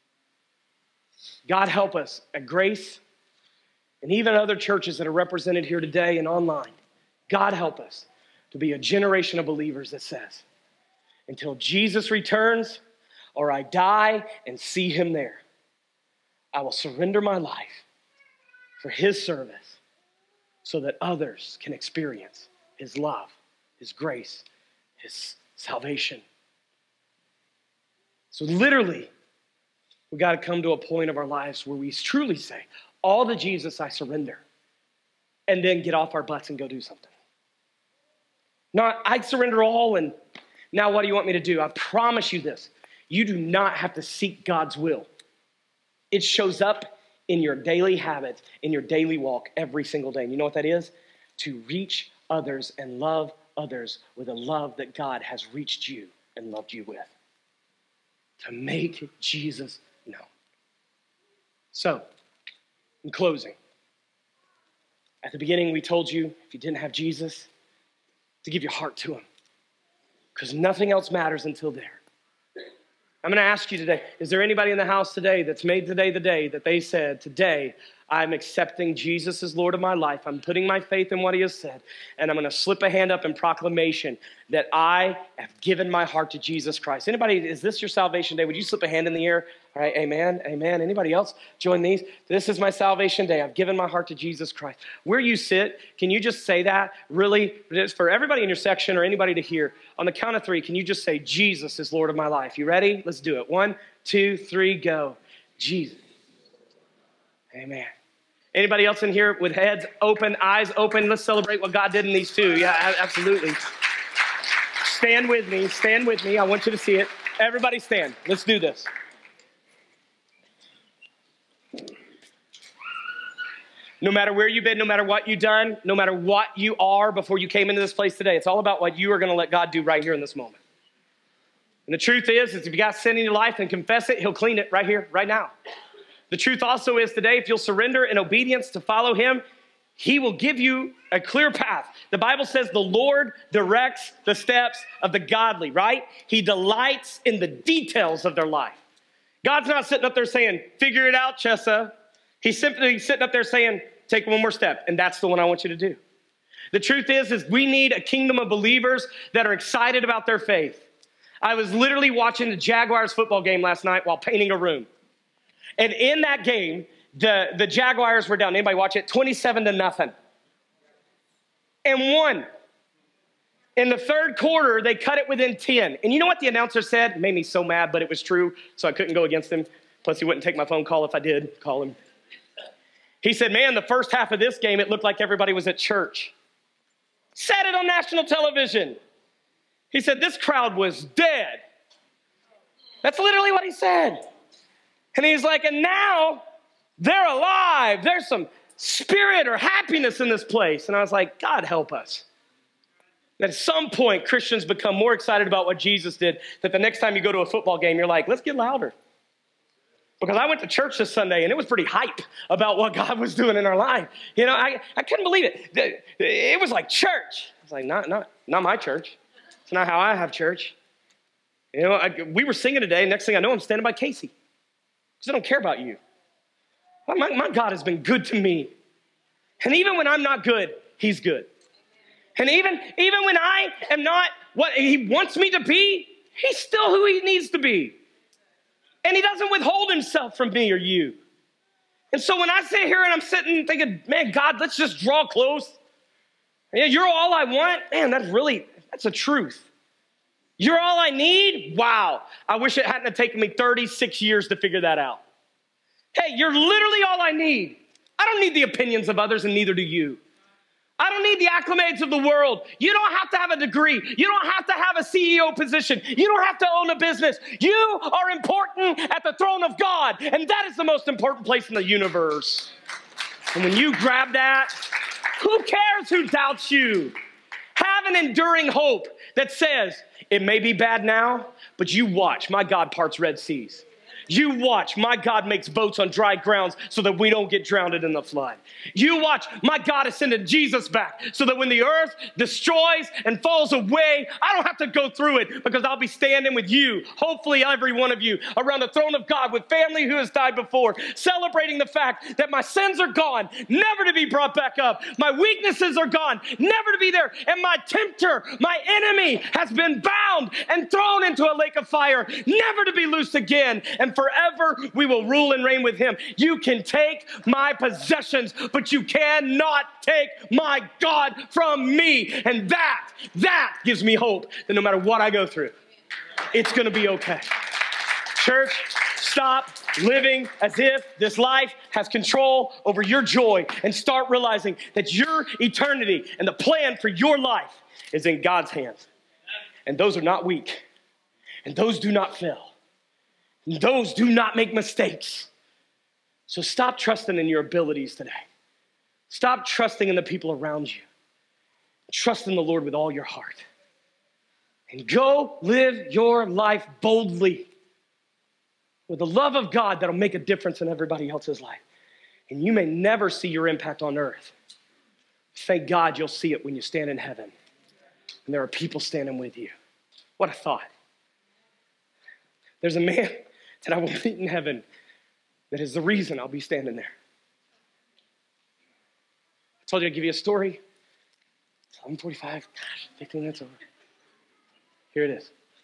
God help us at Grace and even other churches that are represented here today and online. God help us to be a generation of believers that says, until Jesus returns or I die and see him there, I will surrender my life for his service, so that others can experience his love, his grace, his salvation. So literally, we got to come to a point of our lives where we truly say, all to Jesus I surrender, and then get off our butts and go do something. Not, I surrender all, and now what do you want me to do? I promise you this, you do not have to seek God's will. It shows up in your daily habits, in your daily walk every single day. And you know what that is? To reach others and love others with a love that God has reached you and loved you with. To make Jesus known. So, in closing, at the beginning we told you, if you didn't have Jesus, to give your heart to him. Because nothing else matters until there. I'm going to ask you today, is there anybody in the house today that's made today the day that they said, today I'm accepting Jesus as Lord of my life. I'm putting my faith in what he has said, and I'm going to slip a hand up in proclamation that I have given my heart to Jesus Christ. Anybody, is this your salvation day? Would you slip a hand in the air? All right, amen, amen. Anybody else join these? This is my salvation day. I've given my heart to Jesus Christ. Where you sit, can you just say that? Really, just for everybody in your section or anybody to hear, on the count of 3, can you just say, Jesus is Lord of my life? You ready? Let's do it. 1, 2, 3, go. Jesus. Amen. Anybody else in here with heads open, eyes open? Let's celebrate what God did in these 2. Yeah, absolutely. Stand with me. Stand with me. I want you to see it. Everybody stand. Let's do this. No matter where you've been, no matter what you've done, no matter what you are before you came into this place today, it's all about what you are going to let God do right here in this moment. And the truth is if you got sin in your life and confess it, he'll clean it right here, right now. The truth also is today, if you'll surrender in obedience to follow him, he will give you a clear path. The Bible says the Lord directs the steps of the godly, right? He delights in the details of their life. God's not sitting up there saying, figure it out, Chessa. He's simply sitting up there saying, take one more step, and that's the one I want you to do. The truth is we need a kingdom of believers that are excited about their faith. I was literally watching the Jaguars football game last night while painting a room. And in that game, the Jaguars were down. Anybody watch it? 27-0. And won. In the third quarter, they cut it within 10. And you know what the announcer said? It made me so mad, but it was true, so I couldn't go against him. Plus, he wouldn't take my phone call if I did call him. He said, man, the first half of this game, it looked like everybody was at church. Said it on national television. He said, this crowd was dead. That's literally what he said. And he's like, and now they're alive. There's some spirit or happiness in this place. And I was like, God help us. That at some point, Christians become more excited about what Jesus did, that the next time you go to a football game, you're like, let's get louder. Because I went to church this Sunday, and it was pretty hype about what God was doing in our life. You know, I couldn't believe it. It was like church. I was like, not my church. It's not how I have church. You know, we were singing today, and next thing I know, I'm standing by Casey. Because I don't care about you. My God has been good to me. And even when I'm not good, he's good. And even when I am not what he wants me to be, he's still who he needs to be. And he doesn't withhold himself from me or you. And so when I sit here and I'm sitting thinking, man, God, let's just draw close. You're all I want. Man, that's a truth. You're all I need? Wow. I wish it hadn't taken me 36 years to figure that out. Hey, you're literally all I need. I don't need the opinions of others, and neither do you. I don't need the acclamations of the world. You don't have to have a degree. You don't have to have a CEO position. You don't have to own a business. You are important at the throne of God, and that is the most important place in the universe. And when you grab that, who cares who doubts you? Have an enduring hope that says, it may be bad now, but you watch. My God parts Red Seas. You watch, my God makes boats on dry grounds so that we don't get drowned in the flood. You watch, my God is sending Jesus back so that when the earth destroys and falls away, I don't have to go through it because I'll be standing with you, hopefully every one of you, around the throne of God with family who has died before, celebrating the fact that my sins are gone, never to be brought back up. My weaknesses are gone, never to be there. And my tempter, my enemy, has been bound and thrown into a lake of fire, never to be loosed again. And forever we will rule and reign with him. You can take my possessions, but you cannot take my God from me. And that gives me hope that no matter what I go through, it's going to be okay. Church, stop living as if this life has control over your joy and start realizing that your eternity and the plan for your life is in God's hands. And those are not weak. And those do not fail. Those do not make mistakes. So stop trusting in your abilities today. Stop trusting in the people around you. Trust in the Lord with all your heart. And go live your life boldly with the love of God that'll make a difference in everybody else's life. And you may never see your impact on earth. Thank God you'll see it when you stand in heaven. And there are people standing with you. What a thought. There's a man that I will meet in heaven that is the reason I'll be standing there. I told you I'd give you a story. 11:45, gosh, 15 minutes over. Here it is.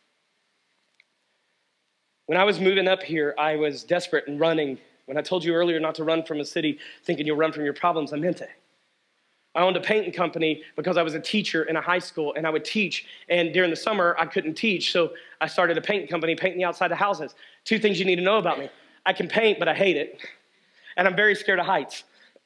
When I was moving up here, I was desperate and running. When I told you earlier not to run from a city thinking you'll run from your problems, I meant it. I owned a painting company because I was a teacher in a high school, and I would teach. And during the summer, I couldn't teach, so I started a painting company, painting the outside of houses. 2 things you need to know about me. I can paint, but I hate it. And I'm very scared of heights.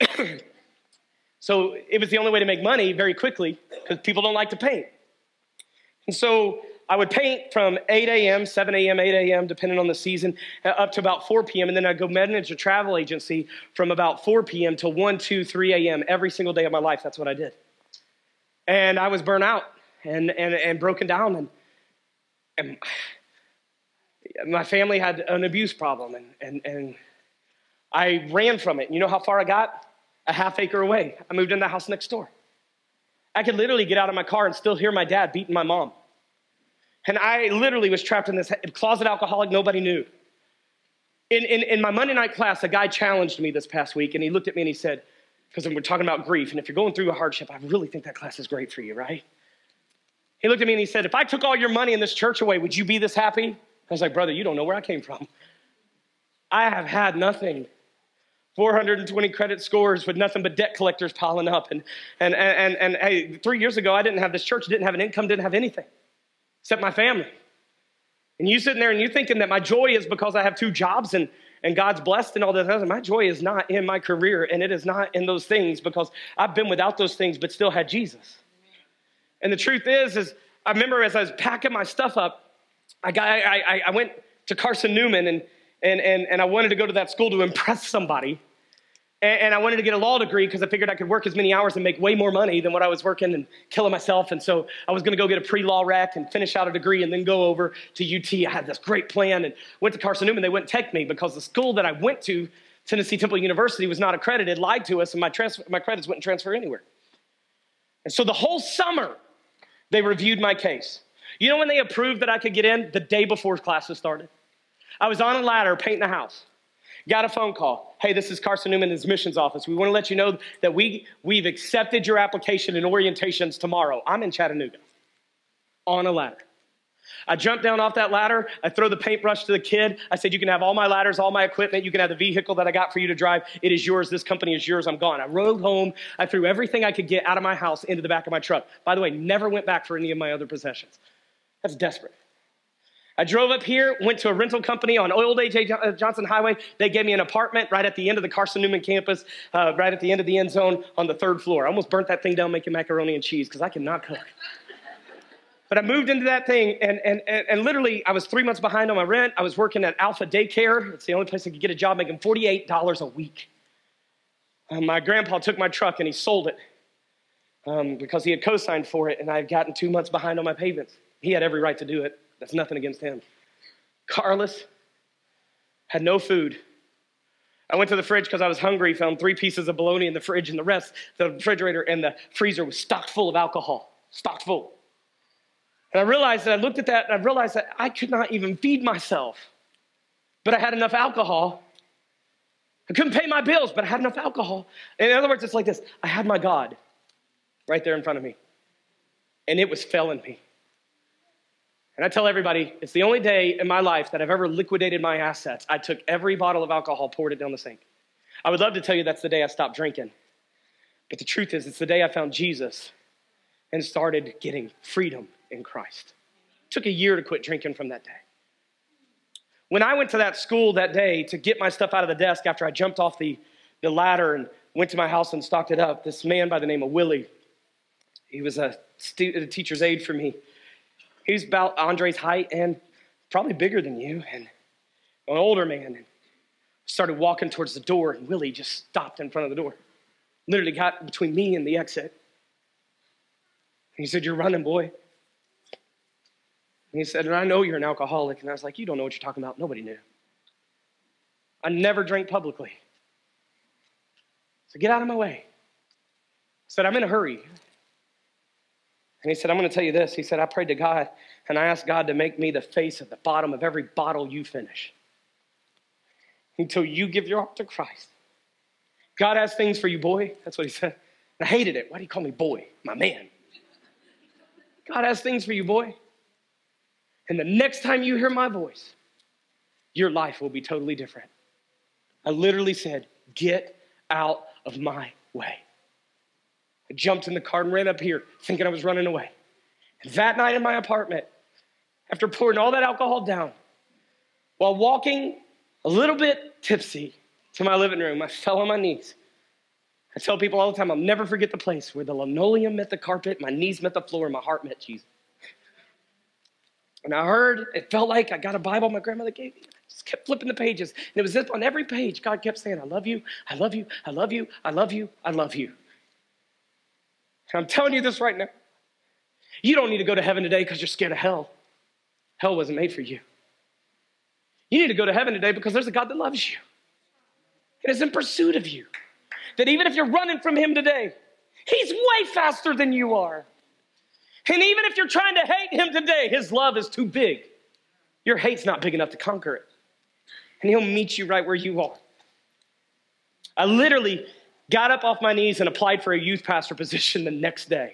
So it was the only way to make money very quickly because people don't like to paint. And so I would paint from 8 a.m., 7 a.m., 8 a.m., depending on the season, up to about 4 p.m. And then I'd go manage a travel agency from about 4 p.m. to 1, 2, 3 a.m. every single day of my life. That's what I did. And I was burnt out and broken down. And my family had an abuse problem. And I ran from it. And you know how far I got? A half acre away. I moved in the house next door. I could literally get out of my car and still hear my dad beating my mom. And I literally was trapped in this closet alcoholic nobody knew. In my Monday night class, a guy challenged me this past week, and he looked at me and he said, because we're talking about grief, and if you're going through a hardship, I really think that class is great for you, right? He looked at me and he said, if I took all your money in this church away, would you be this happy? I was like, brother, you don't know where I came from. I have had nothing. 420 credit scores with nothing but debt collectors piling up. And hey, 3 years ago, I didn't have this church, didn't have an income, didn't have anything. Except my family. And you sitting there and you thinking that my joy is because I have 2 jobs and God's blessed and all that. My joy is not in my career, and it is not in those things because I've been without those things but still had Jesus. And the truth is I remember as I was packing my stuff up, I went to Carson Newman and I wanted to go to that school to impress somebody. And I wanted to get a law degree because I figured I could work as many hours and make way more money than what I was working and killing myself. And so I was going to go get a pre-law rec and finish out a degree and then go over to UT. I had this great plan and went to Carson Newman. They wouldn't take me because the school that I went to, Tennessee Temple University, was not accredited, lied to us, and my credits wouldn't transfer anywhere. And so the whole summer, they reviewed my case. You know when they approved that I could get in? The day before classes started. I was on a ladder painting a house. Got a phone call. Hey, this is Carson Newman, his admissions office. We want to let you know that we've accepted your application and orientations tomorrow. I'm in Chattanooga on a ladder. I jump down off that ladder. I throw the paintbrush to the kid. I said, you can have all my ladders, all my equipment. You can have the vehicle that I got for you to drive. It is yours. This company is yours. I'm gone. I rode home. I threw everything I could get out of my house into the back of my truck. By the way, never went back for any of my other possessions. That's desperate. I drove up here, went to a rental company on Old A.J. Johnson Highway. They gave me an apartment right at the end of the Carson Newman campus, right at the end of the end zone on the 3rd floor. I almost burnt that thing down making macaroni and cheese because I cannot cook. But I moved into that thing, and literally, I was 3 months behind on my rent. I was working at Alpha Daycare. It's the only place I could get a job making $48 a week. My grandpa took my truck, and he sold it because he had co-signed for it, and I had gotten 2 months behind on my payments. He had every right to do it. That's nothing against him. Carlos had no food. I went to the fridge because I was hungry, found 3 pieces of bologna in the fridge, and the rest, the refrigerator and the freezer was stocked full of alcohol, stocked full. And I realized that I looked at that and I realized that I could not even feed myself, but I had enough alcohol. I couldn't pay my bills, but I had enough alcohol. In other words, it's like this. I had my God right there in front of me, and it was failing me. And I tell everybody, it's the only day in my life that I've ever liquidated my assets. I took every bottle of alcohol, poured it down the sink. I would love to tell you that's the day I stopped drinking. But the truth is, it's the day I found Jesus and started getting freedom in Christ. It took a year to quit drinking from that day. When I went to that school that day to get my stuff out of the desk after I jumped off the ladder and went to my house and stocked it up, this man by the name of Willie, he was a teacher's aide for me. He was about Andre's height and probably bigger than you, and an older man. And started walking towards the door, and Willie just stopped in front of the door. Literally got between me and the exit. And he said, "You're running, boy." And he said, "And I know you're an alcoholic." And I was like, "You don't know what you're talking about." Nobody knew. I never drank publicly. So get out of my way. I said, "I'm in a hurry." And he said, "I'm going to tell you this." He said, "I prayed to God, and I asked God to make me the face at the bottom of every bottle you finish until you give your heart to Christ. God has things for you, boy." That's what he said. And I hated it. Why do you call me boy? My man. God has things for you, boy. And the next time you hear my voice, your life will be totally different. I literally said, "Get out of my way." I jumped in the car and ran up here thinking I was running away. And that night in my apartment, after pouring all that alcohol down, while walking a little bit tipsy to my living room, I fell on my knees. I tell people all the time, I'll never forget the place where the linoleum met the carpet, my knees met the floor, and my heart met Jesus. And I heard, it felt like I got a Bible my grandmother gave me. I just kept flipping the pages. And it was this, on every page, God kept saying, "I love you, I love you, I love you, I love you, I love you." And I'm telling you this right now. You don't need to go to heaven today because you're scared of hell. Hell wasn't made for you. You need to go to heaven today because there's a God that loves you and is in pursuit of you. That even if you're running from him today, he's way faster than you are. And even if you're trying to hate him today, his love is too big. Your hate's not big enough to conquer it. And he'll meet you right where you are. I literally got up off my knees and applied for a youth pastor position the next day.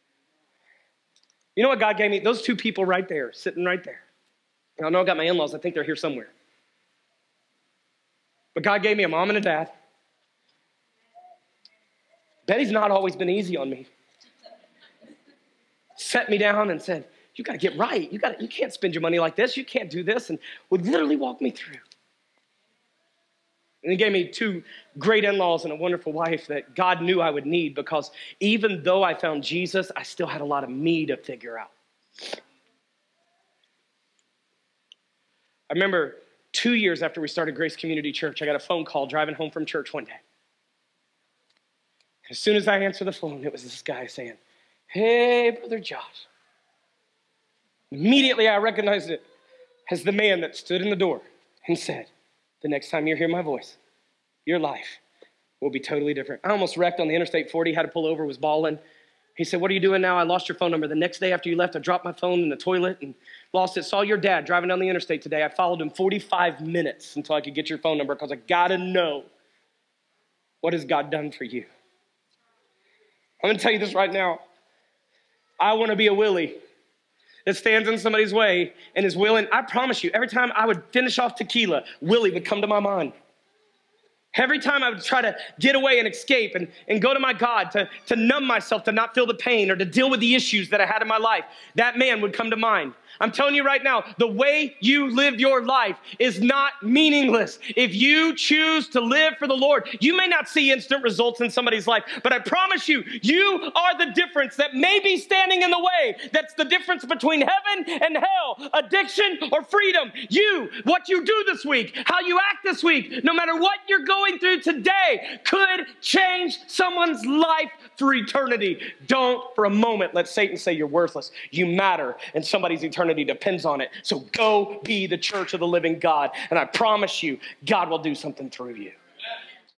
You know what God gave me? Those 2 people right there, sitting right there. I know I got my in-laws. I think they're here somewhere. But God gave me a mom and a dad. Betty's not always been easy on me. Set me down and said, "You got to get right. You can't spend your money like this. You can't do this." And would literally walk me through. And he gave me 2 great in-laws and a wonderful wife that God knew I would need, because even though I found Jesus, I still had a lot of me to figure out. I remember 2 years after we started Grace Community Church, I got a phone call driving home from church one day. As soon as I answered the phone, it was this guy saying, "Hey, Brother Josh." Immediately, I recognized it as the man that stood in the door and said, "The next time you hear my voice, your life will be totally different." I almost wrecked on the Interstate 40, had to pull over, was bawling. He said, "What are you doing now? I lost your phone number. The next day after you left, I dropped my phone in the toilet and lost it. Saw your dad driving down the interstate today. I followed him 45 minutes until I could get your phone number because I got to know, what has God done for you?" I'm going to tell you this right now. I want to be a Willie that stands in somebody's way and is willing. I promise you, every time I would finish off tequila, Willie would come to my mind. Every time I would try to get away and escape and go to my God to numb myself, to not feel the pain or to deal with the issues that I had in my life, that man would come to mind. I'm telling you right now, the way you live your life is not meaningless. If you choose to live for the Lord, you may not see instant results in somebody's life, but I promise you, you are the difference that may be standing in the way. That's the difference between heaven and hell, addiction or freedom. You, what you do this week, how you act this week, no matter what you're going through today, could change someone's life for eternity. Don't for a moment let Satan say you're worthless. You matter, and somebody's eternity depends on it. So go be the church of the living God, and I promise you, God will do something through you.